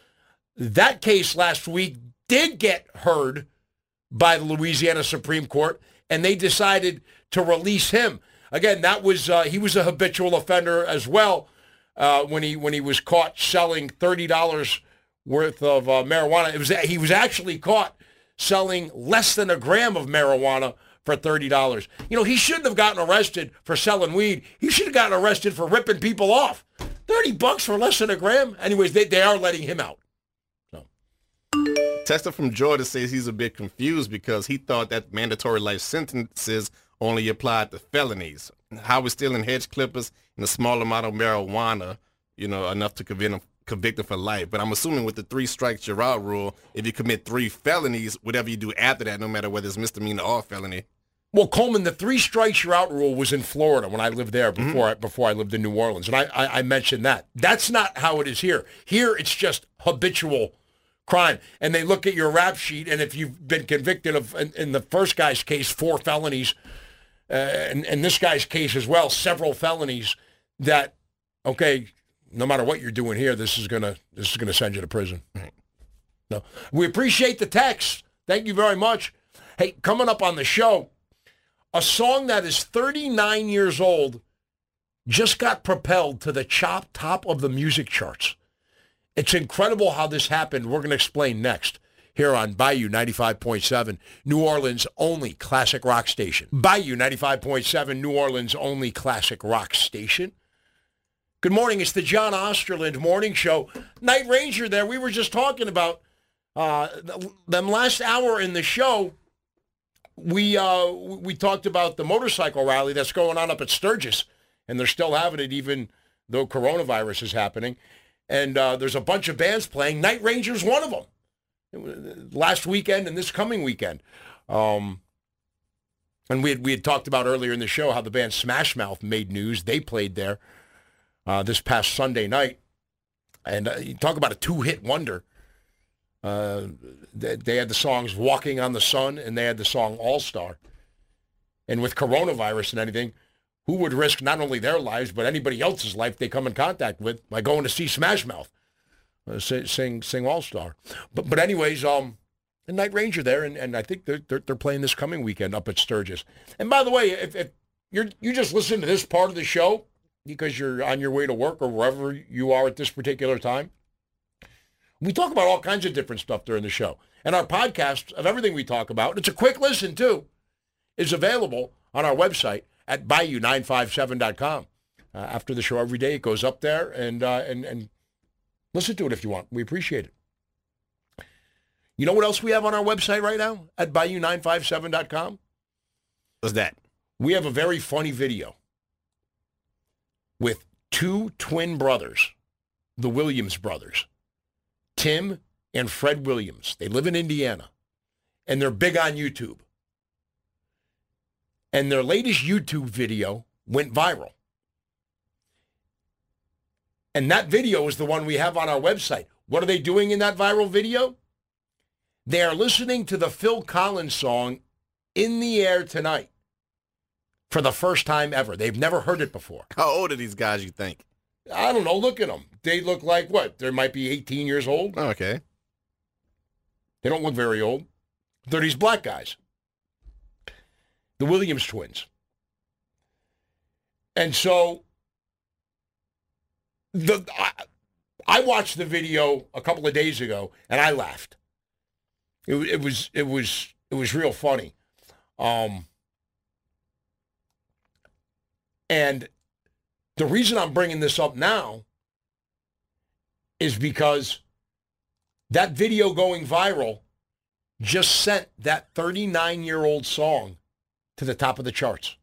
That case last week did get heard by the Louisiana Supreme Court, and they decided to release him. Again, that was uh, he was a habitual offender as well uh, when he when he was caught selling thirty dollars worth of uh, marijuana. It was he was actually caught selling less than a gram of marijuana for thirty dollars. You know, he shouldn't have gotten arrested for selling weed. He should have gotten arrested for ripping people off. thirty bucks for less than a gram? Anyways, they, they are letting him out. So. Tester from Georgia says he's a bit confused because he thought that mandatory life sentences only applied to felonies. How is stealing hedge clippers and a small amount of marijuana, you know, enough to convict him, convict him for life? But I'm assuming with the three strikes you're out rule, if you commit three felonies, whatever you do after that, no matter whether it's misdemeanor or felony. Well, Coleman, the three strikes you're out rule was in Florida when I lived there before mm-hmm. I, before I lived in New Orleans, and I, I, I mentioned that. That's not how it is here. Here, it's just habitual crime, and they look at your rap sheet, and if you've been convicted of, in, in the first guy's case, four felonies, uh, and in this guy's case as well, several felonies, that, okay, no matter what you're doing here, this is gonna this is gonna send you to prison. Mm-hmm. No, we appreciate the text. Thank you very much. Hey, coming up on the show, a song that is thirty-nine years old just got propelled to the chop top of the music charts. It's incredible how this happened. We're going to explain next here on Bayou ninety-five point seven, New Orleans' only classic rock station. Bayou ninety-five point seven, New Orleans' only classic rock station. Good morning. It's the John Osterland Morning Show. Night Ranger there. We were just talking about uh, them last hour in the show. We uh, we talked about the motorcycle rally that's going on up at Sturgis, and they're still having it even though coronavirus is happening. And uh, there's a bunch of bands playing. Night Ranger's one of them. Last weekend and this coming weekend. Um, and we had, we had talked about earlier in the show how the band Smash Mouth made news. They played there uh, this past Sunday night. And uh, you talk about a two-hit wonder. Uh, they, they had the songs Walking on the Sun, and they had the song All-Star. And with coronavirus and anything, who would risk not only their lives, but anybody else's life they come in contact with by going to see Smash Mouth uh, sing sing All-Star? But but anyways, um, the Night Ranger there, and, and I think they're, they're they're playing this coming weekend up at Sturgis. And by the way, if, if you're you just listen to this part of the show because you're on your way to work or wherever you are at this particular time, we talk about all kinds of different stuff during the show. And our podcast of everything we talk about, it's a quick listen too, is available on our website at bayou nine five seven dot com. Uh, after the show every day, it goes up there, and uh, and and listen to it if you want. We appreciate it. You know what else we have on our website right now at bayou nine five seven dot com? What's that? We have a very funny video with two twin brothers, the Williams brothers, Tim and Fred Williams. They live in Indiana, and they're big on YouTube. And their latest YouTube video went viral. And that video is the one we have on our website. What are they doing in that viral video? They are listening to the Phil Collins song, In the Air Tonight, for the first time ever. They've never heard it before. How old are these guys, you think? I don't know. Look at them. They look like what? They might be eighteen years old. Oh, okay. They don't look very old. They're these black guys. The Williams twins. And so the I, I watched the video a couple of days ago and I laughed. It, it was it was it was real funny. Um, and the reason I'm bringing this up now is because that video going viral just sent that thirty-nine-year-old song to the top of the charts.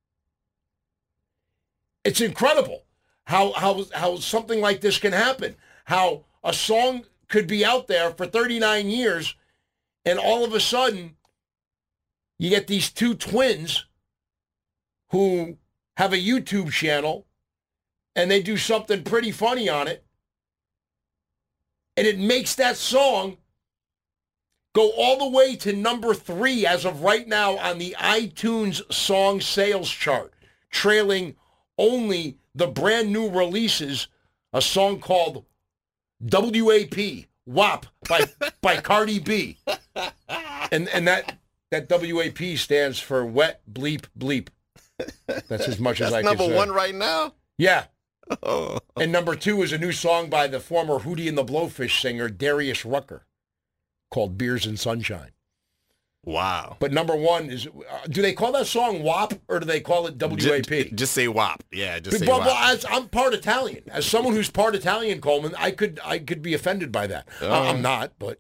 It's incredible how how how something like this can happen. How a song could be out there for thirty-nine years, and all of a sudden, you get these two twins who have a YouTube channel, and they do something pretty funny on it, and it makes that song go all the way to number three as of right now on the iTunes song sales chart, trailing only the brand new releases, a song called W A P, W A P, by by Cardi B. And and that that W A P stands for Wet Bleep Bleep. That's as much as I can say. That's number one right now? Yeah. Oh. And number two is a new song by the former Hootie and the Blowfish singer, Darius Rucker, called Beers and Sunshine. Wow. But number one is, uh, do they call that song W A P or do they call it W A P? Just, just say W A P. Yeah, just say well, W A P. well, as, I'm part Italian. As someone who's part Italian, Coleman, I could I could be offended by that. Uh, uh, I'm not, but...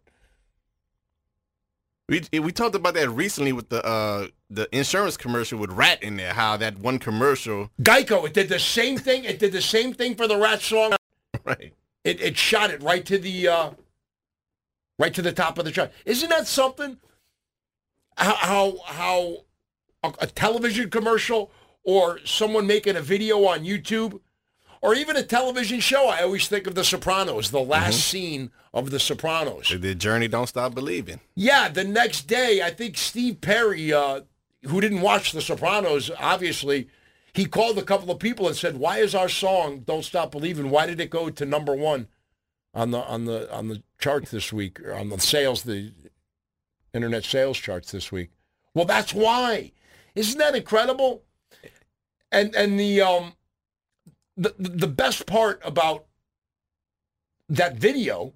We we talked about that recently with the uh, the insurance commercial with Rat in there, how that one commercial... Geico, it did the same thing. It did the same thing for the Rat song. Right. It it shot it right to the uh, right to the top of the chart. Isn't that something? How how, how a, a television commercial or someone making a video on YouTube or even a television show, I always think of The Sopranos, the last mm-hmm. scene of The Sopranos. The journey don't stop believing. Yeah, the next day, I think Steve Perry, uh, who didn't watch The Sopranos, obviously, he called a couple of people and said, "Why is our song Don't Stop Believing? Why did it go to number one on the on the on the charts this week, or on the sales, the internet sales charts this week?" Well, that's why. Isn't that incredible? And and the um the the best part about that video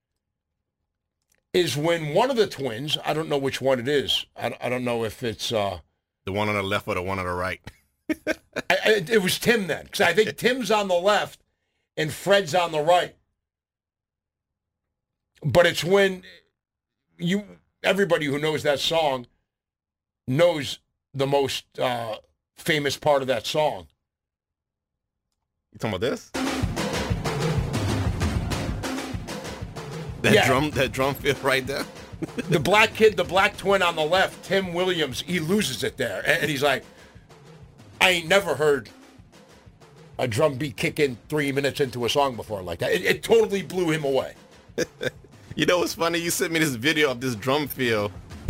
is when one of the twins, I don't know which one it is. I, I don't know if it's uh, the one on the left or the one on the right. I, I, it was Tim then, because I think Tim's on the left and Fred's on the right. But it's when you everybody who knows that song knows the most uh, famous part of that song. You talking about this? That yeah. drum, that drum fill right there. The black kid, the black twin on the left, Tim Williams, he loses it there, and he's like, "I ain't never heard a drum beat kick in three minutes into a song before like that." It, it totally blew him away. You know what's funny? You sent me this video of this drum fill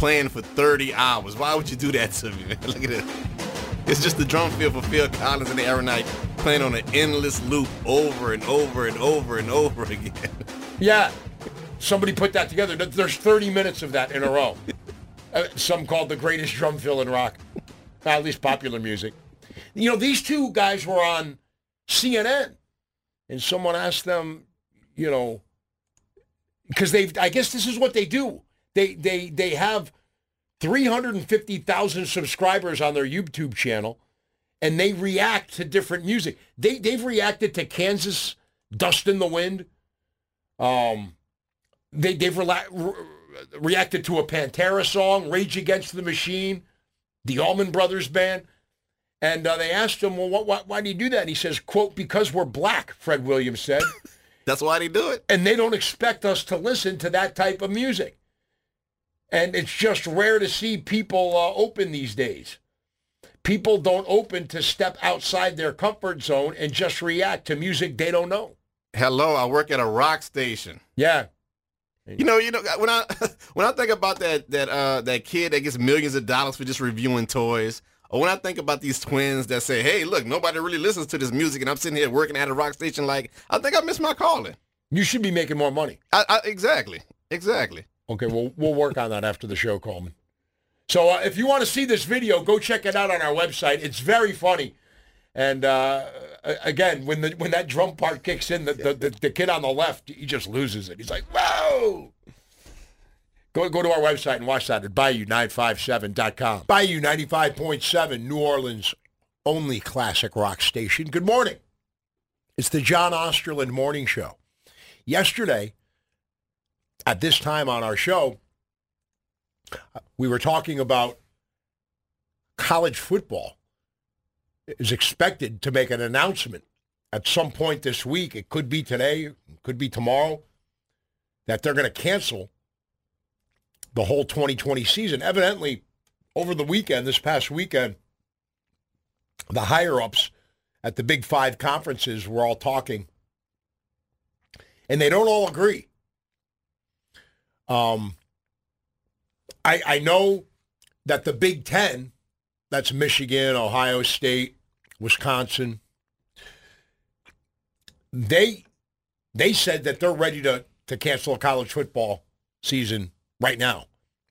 playing for thirty hours. Why would you do that to me, man? Look at it. It's just the drum fill for Phil Collins and the Aeronite playing on an endless loop over and over and over and over again. Yeah. Somebody put that together. There's thirty minutes of that in a row. Uh, some called the greatest drum fill in rock. At least popular music. You know, these two guys were on C N N. And someone asked them, you know, because they've, I guess this is what they do. They they they have three hundred fifty thousand subscribers on their YouTube channel, and they react to different music. They, they've reacted to Kansas, Dust in the Wind. Um, they, they've rela- re- reacted to a Pantera song, Rage Against the Machine, the Allman Brothers Band. And uh, they asked him, well, what, why, why do you do that? And he says, quote, because we're black, Fred Williams said. That's why they do it. And they don't expect us to listen to that type of music. And it's just rare to see people uh, open these days. People don't open to step outside their comfort zone and just react to music they don't know. Hello, I work at a rock station. Yeah. You know, you know, when I when I think about that that uh, that kid that gets millions of dollars for just reviewing toys, or when I think about these twins that say, hey, look, nobody really listens to this music, and I'm sitting here working at a rock station, like, I think I missed my calling. You should be making more money. I, I, exactly. Exactly. Okay, we'll, we'll work on that after the show, Coleman. So uh, if you want to see this video, go check it out on our website. It's very funny. And, uh, again, when the when that drum part kicks in, the, the, the, the kid on the left, he just loses it. He's like, whoa! Go go to our website and watch that at Bayou nine five seven dot com. Bayou ninety-five point seven, New Orleans' only classic rock station. Good morning. It's the John Osterland Morning Show. Yesterday, at this time on our show, we were talking about college football is expected to make an announcement at some point this week. It could be today, it could be tomorrow, that they're going to cancel the whole twenty twenty season. Evidently, over the weekend, this past weekend, the higher-ups at the Big Five conferences were all talking, and they don't all agree. Um, I, I know that the Big Ten, that's Michigan, Ohio State, Wisconsin, they they said that they're ready to, to cancel a college football season right now.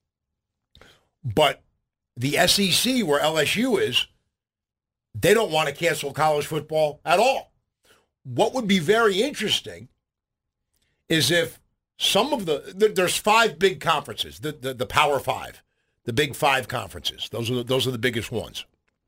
But the S E C, where L S U is, they don't want to cancel college football at all. What would be very interesting is if some of the, there's five big conferences, the, the, the Power Five, the Big Five conferences. Those are the, those are the biggest ones.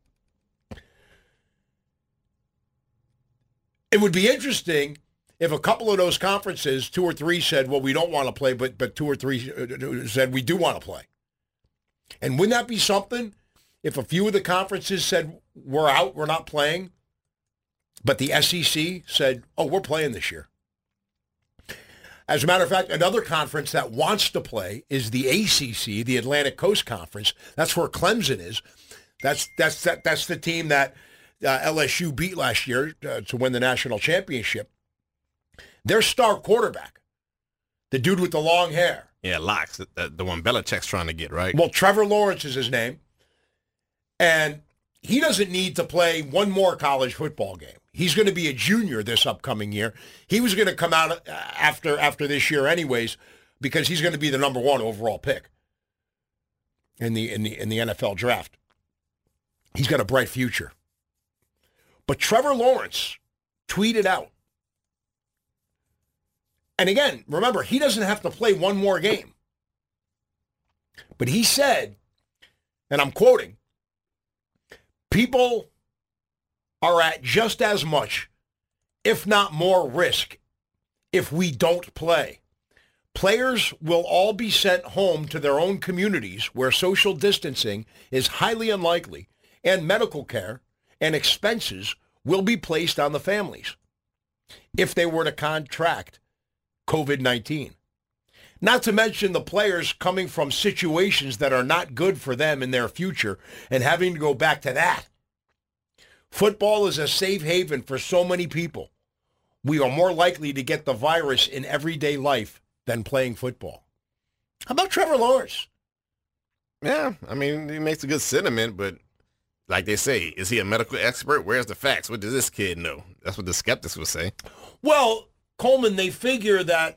It would be interesting if a couple of those conferences, two or three said, well, we don't want to play, but but two or three said we do want to play. And wouldn't that be something if a few of the conferences said, we're out, we're not playing, but the S E C said, oh, we're playing this year? As a matter of fact, another conference that wants to play is the A C C, the Atlantic Coast Conference. That's where Clemson is. That's that's that, that's the team that uh, L S U beat last year uh, to win the national championship. Their star quarterback, the dude with the long hair. Yeah, Locks, the, the one Belichick's trying to get, right? Well, Trevor Lawrence is his name. And he doesn't need to play one more college football game. He's going to be a junior this upcoming year. He was going to come out after after this year anyways, because he's going to be the number one overall pick in the in the in the N F L draft. He's got a bright future. But Trevor Lawrence tweeted out, and again, remember, he doesn't have to play one more game. But he said, and I'm quoting, people are at just as much, if not more, risk if we don't play. Players will all be sent home to their own communities where social distancing is highly unlikely, and medical care and expenses will be placed on the families if they were to contract covid nineteen. Not to mention the players coming from situations that are not good for them in their future and having to go back to that. Football is a safe haven for so many people. We are more likely to get the virus in everyday life than playing football. How about Trevor Lawrence? Yeah, I mean, he makes a good sentiment, but like they say, is he a medical expert? Where's the facts? What does this kid know? That's what the skeptics would say. Well, Coleman, they figure that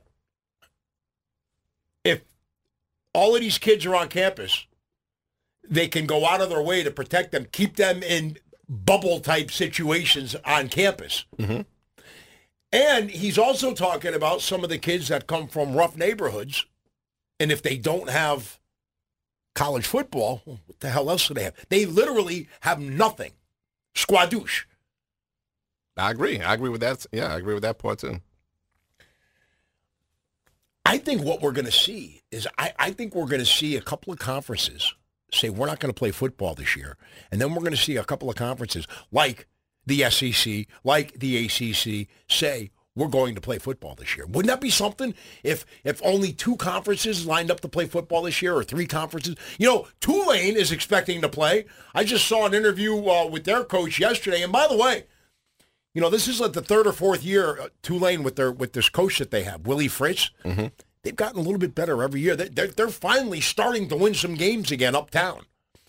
if all of these kids are on campus, they can go out of their way to protect them, keep them in bubble-type situations on campus. Mm-hmm. And he's also talking about some of the kids that come from rough neighborhoods, and if they don't have college football, what the hell else do they have? They literally have nothing. Squadouche. I agree. I agree with that. Yeah, I agree with that part, too. I think what we're going to see is I, I think we're going to see a couple of conferences say we're not going to play football this year. And then we're going to see a couple of conferences like the S E C, like the A C C, say we're going to play football this year. Wouldn't that be something if if only two conferences lined up to play football this year or three conferences? You know, Tulane is expecting to play. I just saw an interview uh, with their coach yesterday. And by the way, you know, this is like the third or fourth year uh, Tulane with their with this coach that they have, Willie Fritz. Mm-hmm. They've gotten a little bit better every year. They're, they're finally starting to win some games again uptown.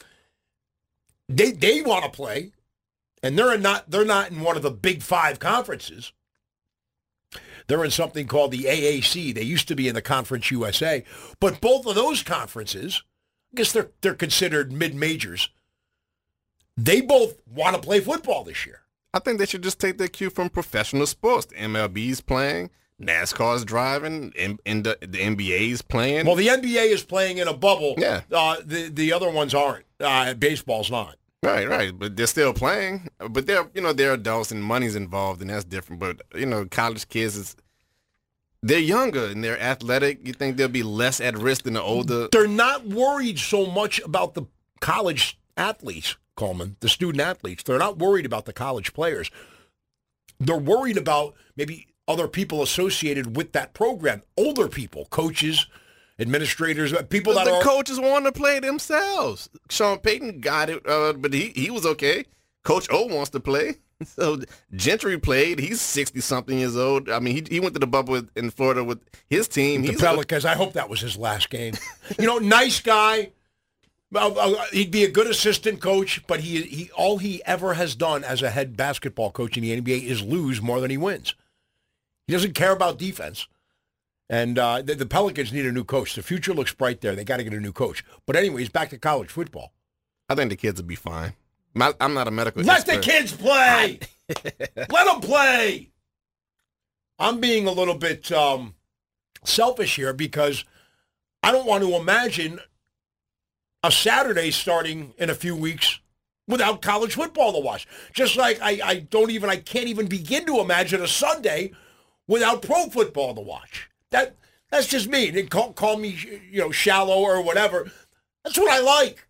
They they want to play, and they're in not they're not in one of the big five conferences. They're in something called the A A C. They used to be in the Conference U S A, but both of those conferences, I guess they're they're considered mid-majors. They both want to play football this year. I think they should just take their cue from professional sports. The M L B's playing. NASCAR's driving, and, and the, the N B A's playing. Well, the N B A is playing in a bubble. Yeah. Uh, the the other ones aren't. Uh, baseball's not. Right, right. But they're still playing. But they're, you know, they're adults and money's involved, and that's different. But, you know, college kids, is they're younger and they're athletic. You think they'll be less at risk than the older? They're not worried so much about the college athletes, Coleman, the student athletes. They're not worried about the college players. They're worried about maybe other people associated with that program, older people, coaches, administrators, people but that the are... coaches want to play themselves. Sean Payton got it, uh, but he, he was okay. Coach O wants to play. So Gentry played. He's sixty-something years old. I mean, he he went to the bubble with, in Florida with his team. The He's Pelicans. I hope that was his last game. You know, nice guy. Well, he'd be a good assistant coach, but he he all he ever has done as a head basketball coach in the N B A is lose more than he wins. He doesn't care about defense. And uh, the, the Pelicans need a new coach. The future looks bright there. They got to get a new coach. But anyways, back to college football. I think the kids will be fine. My, I'm not a medical Let expert. the kids play. Let them play. I'm being a little bit um, selfish here because I don't want to imagine a Saturday starting in a few weeks without college football to watch. Just like I, I don't even, I can't even begin to imagine a Sunday without pro football to watch. That that's just me. They call call me, you know, shallow or whatever. That's what I like.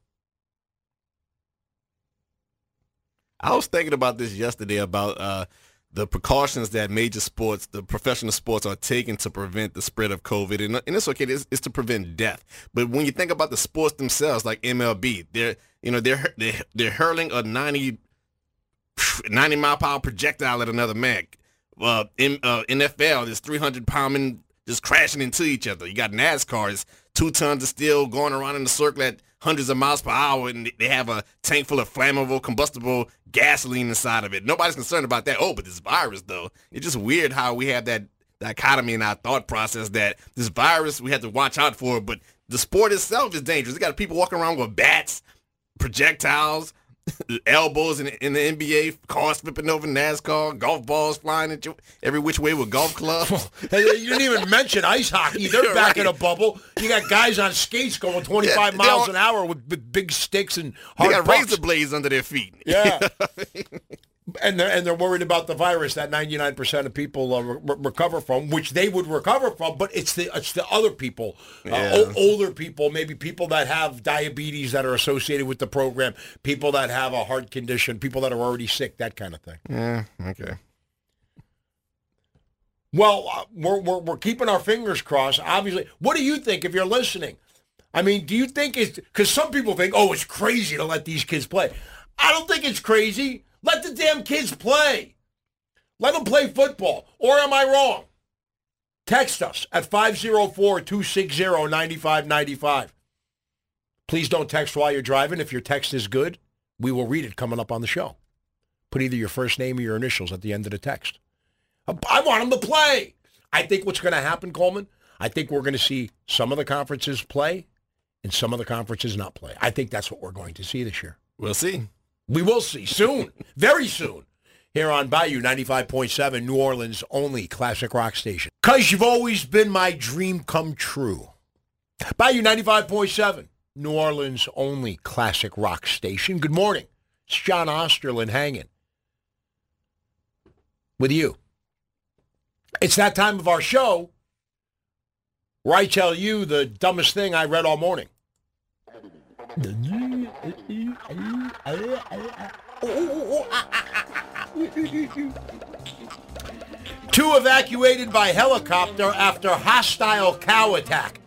I was thinking about this yesterday about uh, the precautions that major sports, the professional sports, are taking to prevent the spread of COVID. And, and it's okay, it's, it's to prevent death. But when you think about the sports themselves, like M L B, they're you know they're they're, they're hurling a ninety mile per hour projectile at another man. Uh, in, uh, N F L is three hundred pounding, just crashing into each other. You got NASCAR, is two tons of steel going around in a circle at hundreds of miles per hour, and they have a tank full of flammable, combustible gasoline inside of it. Nobody's concerned about that. Oh, but this virus, though. It's just weird how we have that dichotomy in our thought process that this virus we have to watch out for, but the sport itself is dangerous. You got people walking around with bats, projectiles, elbows in, in the N B A, cars flipping over NASCAR, golf balls flying at you every which way with golf clubs. You didn't even mention ice hockey. They're back right in a bubble. You got guys on skates going twenty-five yeah, miles an hour with, with big sticks and hard They got pucks. razor blades under their feet. Yeah. And they're, and they're worried about the virus that ninety-nine percent of people uh, re- recover from, which they would recover from, but it's the it's the other people, uh, Yeah. o- older people, maybe people that have diabetes that are associated with the program, people that have a heart condition, people that are already sick, that kind of thing. Yeah, okay. Well, uh, we're, we're, we're keeping our fingers crossed, obviously. What do you think if you're listening? I mean, do you think it's, because some people think, oh, it's crazy to let these kids play. I don't think it's crazy. Let the damn kids play. Let them play football. Or am I wrong? Text us at five oh four, two six zero, nine five nine five. Please don't text while you're driving. If your text is good, we will read it coming up on the show. Put either your first name or your initials at the end of the text. I want them to play. I think what's going to happen, Coleman, I think we're going to see some of the conferences play and some of the conferences not play. I think that's what we're going to see this year. We'll see. We will see soon, very soon, here on Bayou ninety-five point seven, New Orleans' only classic rock station. Because you've always been my dream come true. Bayou ninety-five point seven, New Orleans' only classic rock station. Good morning. It's John Osterlin hanging with you. It's that time of our show where I tell you the dumbest thing I read all morning. Two evacuated by helicopter after hostile cow attack.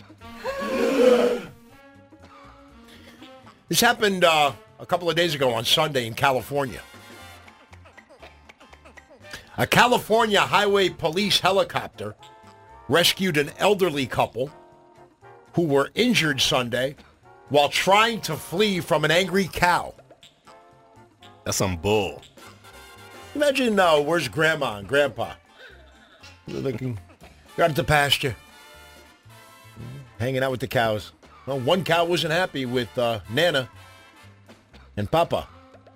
This happened uh, a couple of days ago on Sunday in California. A California highway police helicopter rescued an elderly couple who were injured Sunday while trying to flee from an angry cow. That's some bull. Imagine, uh, where's Grandma and Grandpa? They're looking, they're out at the pasture, hanging out with the cows. Well, one cow wasn't happy with uh, Nana and Papa.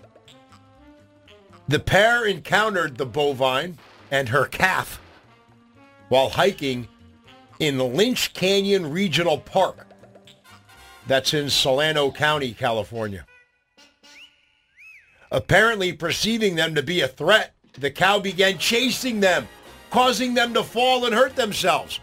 The pair encountered the bovine and her calf while hiking in the Lynch Canyon Regional Park. That's in Solano County, California. Apparently perceiving them to be a threat, the cow began chasing them, causing them to fall and hurt themselves.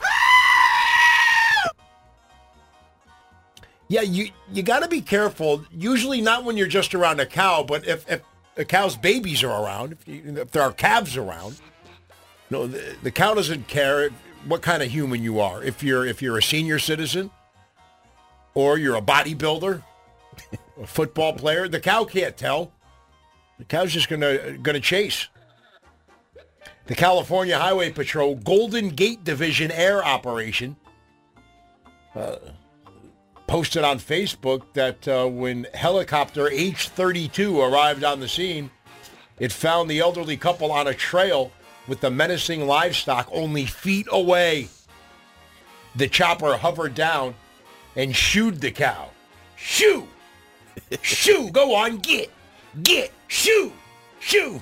Yeah, you you got to be careful. Usually not when you're just around a cow, but if, if a cow's babies are around, if, you, if there are calves around, no, the, the cow doesn't care what kind of human you are. If you're if you're a senior citizen or you're a bodybuilder, a football player, the cow can't tell. The cow's just gonna gonna chase. The California Highway Patrol Golden Gate Division air operation uh, posted on Facebook that uh, when helicopter H thirty-two arrived on the scene, it found the elderly couple on a trail with the menacing livestock only feet away. The chopper hovered down and shooed the cow. Shoo! Shoo! Go on, get! Get! Shoo! Shoo!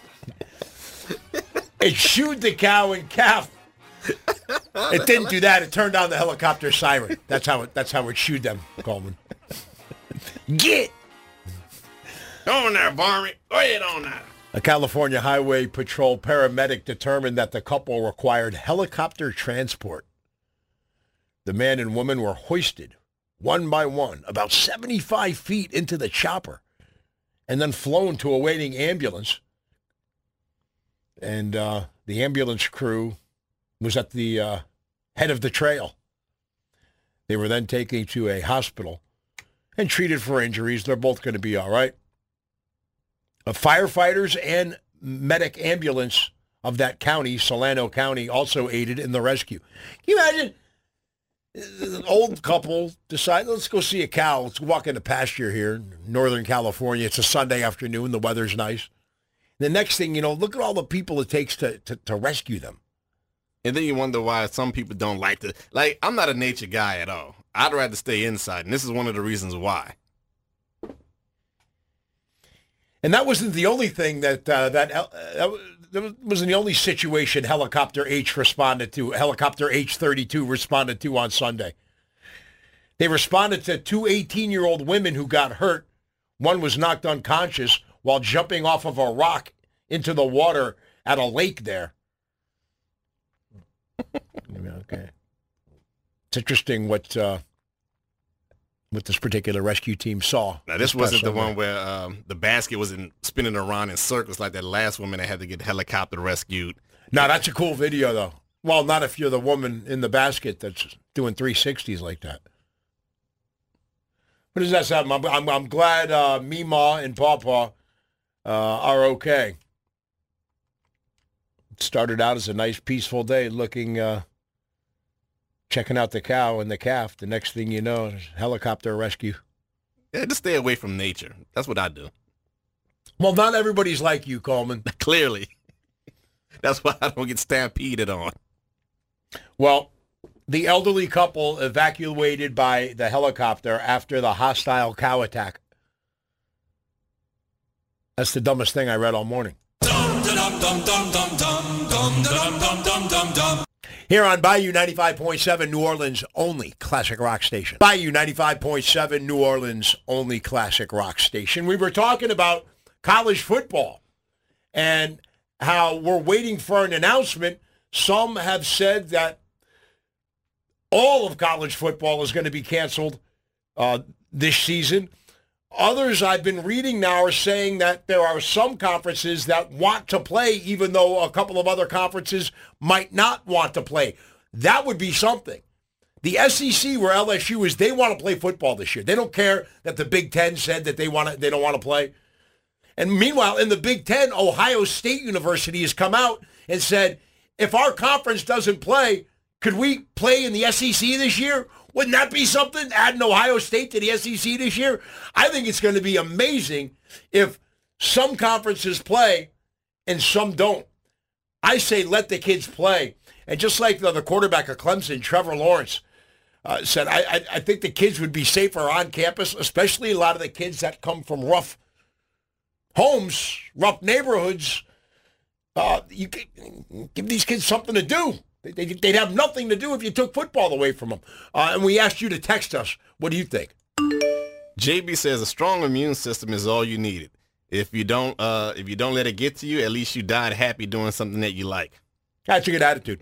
It shooed the cow and calf. It didn't do that. It turned on the helicopter siren. That's how it. That's how it shooed them, Coleman. Get on there, Barney. Go ahead on there. A California Highway Patrol paramedic determined that the couple required helicopter transport. The man and woman were hoisted one by one about seventy-five feet into the chopper and then flown to a waiting ambulance. And uh, the ambulance crew was at the uh, head of the trail. They were then taken to a hospital and treated for injuries. They're both going to be all right. Uh, firefighters and medic ambulance of that county, Solano County, also aided in the rescue. Can you imagine? An old couple decide, let's go see a cow. Let's walk in the pasture here in Northern California. It's a Sunday afternoon. The weather's nice. The next thing you know, look at all the people it takes to, to, to rescue them. And then you wonder why some people don't like to. Like, I'm not a nature guy at all. I'd rather stay inside, and this is one of the reasons why. And that wasn't the only thing that, uh, that, uh, that wasn't the only situation Helicopter H responded to, Helicopter H thirty-two responded to on Sunday. They responded to two eighteen-year-old women who got hurt. One was knocked unconscious while jumping off of a rock into the water at a lake there. Okay. It's interesting what uh, what this particular rescue team saw. Now, this, this wasn't the one where um, the basket was in, spinning around in circles like that last woman that had to get helicopter rescued. No, that's a cool video, though. Well, not if you're the woman in the basket that's doing three sixties like that. What does that sound? I'm, I'm, I'm glad uh, Meemaw and Pawpaw uh, are okay. It started out as a nice, peaceful day, looking uh, checking out the cow and the calf. The next thing you know, helicopter rescue. Yeah, just stay away from nature. That's what I do. Well, not everybody's like you, Coleman. Clearly. That's why I don't get stampeded on. Well, the elderly couple evacuated by the helicopter after the hostile cow attack. That's the dumbest thing I read all morning. Here on Bayou ninety-five point seven, New Orleans' only classic rock station. Bayou ninety-five point seven, New Orleans' only classic rock station. We were talking about college football and how we're waiting for an announcement. Some have said that all of college football is going to be canceled uh, this season. Others I've been reading now are saying that there are some conferences that want to play, even though a couple of other conferences might not want to play. That would be something. The S E C, where L S U is, they want to play football this year. They don't care that the Big Ten said that they want to, they don't want to play. And meanwhile, in the Big Ten, Ohio State University has come out and said, if our conference doesn't play, could we play in the S E C this year? Wouldn't that be something, adding Ohio State to the S E C this year? I think it's going to be amazing if some conferences play and some don't. I say let the kids play. And just like the, the quarterback of Clemson, Trevor Lawrence, uh, said, I, I, I think the kids would be safer on campus, especially a lot of the kids that come from rough homes, rough neighborhoods. Uh, you give these kids something to do. They'd have nothing to do if you took football away from them. Uh, and we asked you to text us. What do you think? J B says a strong immune system is all you needed. If you don't, uh, if you don't let it get to you, at least you died happy doing something that you like. That's a good attitude.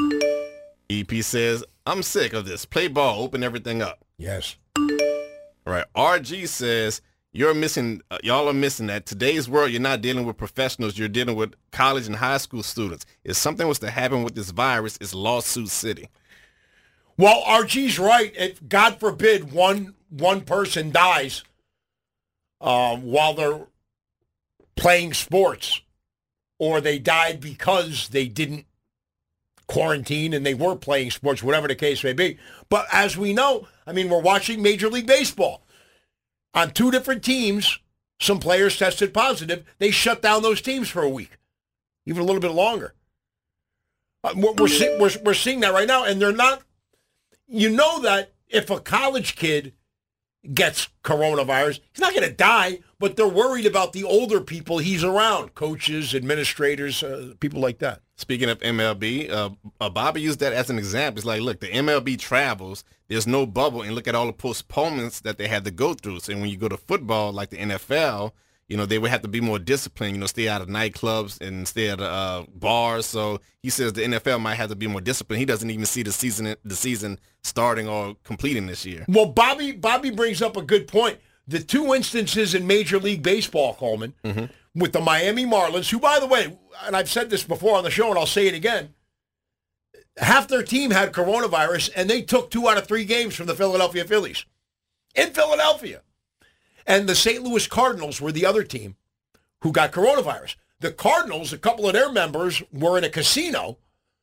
E P says, I'm sick of this. Play ball. Open everything up. Yes. All right. R G says, You're missing, uh, y'all are missing that. Today's world, you're not dealing with professionals. You're dealing with college and high school students. If something was to happen with this virus, it's lawsuit city. Well, R G's right. If, God forbid, one one person dies um, while they're playing sports, or they died because they didn't quarantine and they were playing sports, whatever the case may be. But as we know, I mean, we're watching Major League Baseball. On two different teams, some players tested positive. They shut down those teams for a week, even a little bit longer. Uh, we're, we're, see, we're, we're seeing that right now, and they're not, you know that if a college kid gets coronavirus, he's not going to die, but they're worried about the older people he's around, coaches, administrators, uh, people like that. Speaking of M L B, uh, uh, Bobby used that as an example. It's like, look, the M L B travels. There's no bubble, and look at all the postponements that they had to go through. So when you go to football, like the N F L, you know, they would have to be more disciplined, you know, stay out of nightclubs and stay out of uh, bars. So he says the N F L might have to be more disciplined. He doesn't even see the season the season starting or completing this year. Well, Bobby Bobby brings up a good point. The two instances in Major League Baseball, Coleman, mm-hmm. with the Miami Marlins, who, by the way, and I've said this before on the show and I'll say it again, half their team had coronavirus, and they took two out of three games from the Philadelphia Phillies in Philadelphia. And the Saint Louis Cardinals were the other team who got coronavirus. The Cardinals, a couple of their members were in a casino,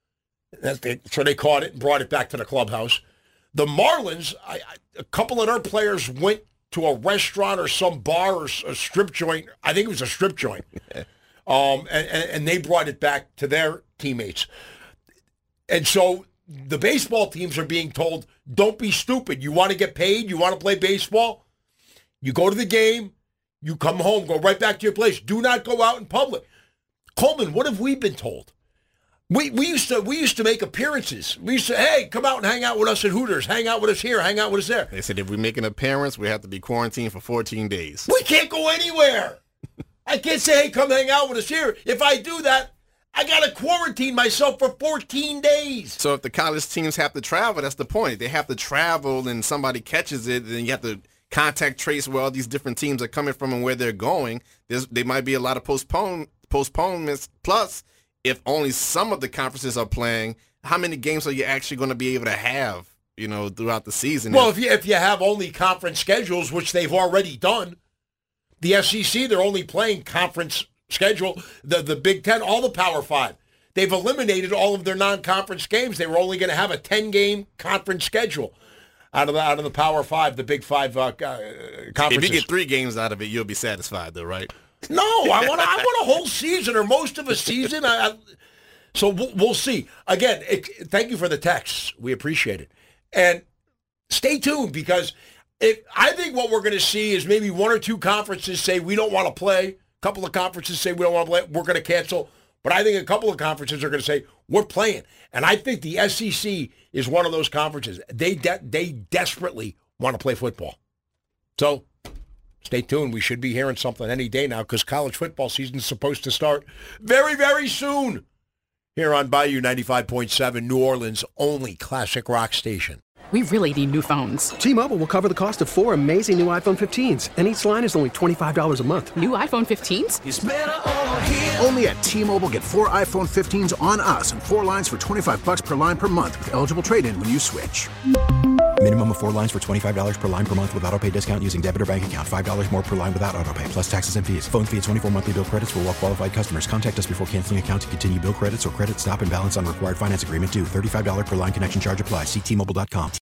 so they caught it and brought it back to the clubhouse. The Marlins, I, I, a couple of their players went to a restaurant or some bar or a strip joint. I think it was a strip joint. um, and, and they brought it back to their teammates. And so the baseball teams are being told, don't be stupid. You want to get paid? You want to play baseball? You go to the game. You come home. Go right back to your place. Do not go out in public. Coleman, what have we been told? We we used to we used to make appearances. We used to, hey, come out and hang out with us at Hooters. Hang out with us here. Hang out with us there. They said if we make an appearance, we have to be quarantined for fourteen days. We can't go anywhere. I can't say, hey, come hang out with us here. If I do that, I got to quarantine myself for fourteen days. So if the college teams have to travel, that's the point. They have to travel and somebody catches it, then you have to contact trace where all these different teams are coming from and where they're going. There's, there might be a lot of postpone, postponements. Plus, if only some of the conferences are playing, how many games are you actually going to be able to have, you know, throughout the season? Well, if you, if you have only conference schedules, which they've already done, the S E C, they're only playing conference schedule. The the Big Ten, all the Power Five, they've eliminated all of their non-conference games. They were only going to have a ten-game conference schedule out of the out of the Power Five, the Big Five uh, uh, conferences. If you get three games out of it, you'll be satisfied, though, right? No, I want I want a whole season or most of a season. I, I, so we'll, we'll see. Again, it, thank you for the texts. We appreciate it. And stay tuned because it, I think what we're going to see is maybe one or two conferences say we don't want to play. A couple of conferences say we don't want to play. We're going to cancel. But I think a couple of conferences are going to say we're playing. And I think the S E C is one of those conferences. They de- they desperately want to play football. So stay tuned. We should be hearing something any day now because college football season is supposed to start very, very soon here on Bayou ninety-five point seven, New Orleans' only classic rock station. We really need new phones. T-Mobile will cover the cost of four amazing new iPhone fifteens, and each line is only twenty-five dollars a month. New iPhone fifteens? It's better over here. Only at T-Mobile, get four iPhone fifteens on us and four lines for twenty-five dollars per line per month with eligible trade-in when you switch. Minimum of four lines for twenty-five dollars per line per month with autopay discount using debit or bank account. five dollars more per line without autopay, plus taxes and fees. Phone fee at twenty-four monthly bill credits for well-qualified customers. Contact us before canceling account to continue bill credits or credit stop and balance on required finance agreement due. thirty-five dollars per line connection charge applies. See T Mobile dot com.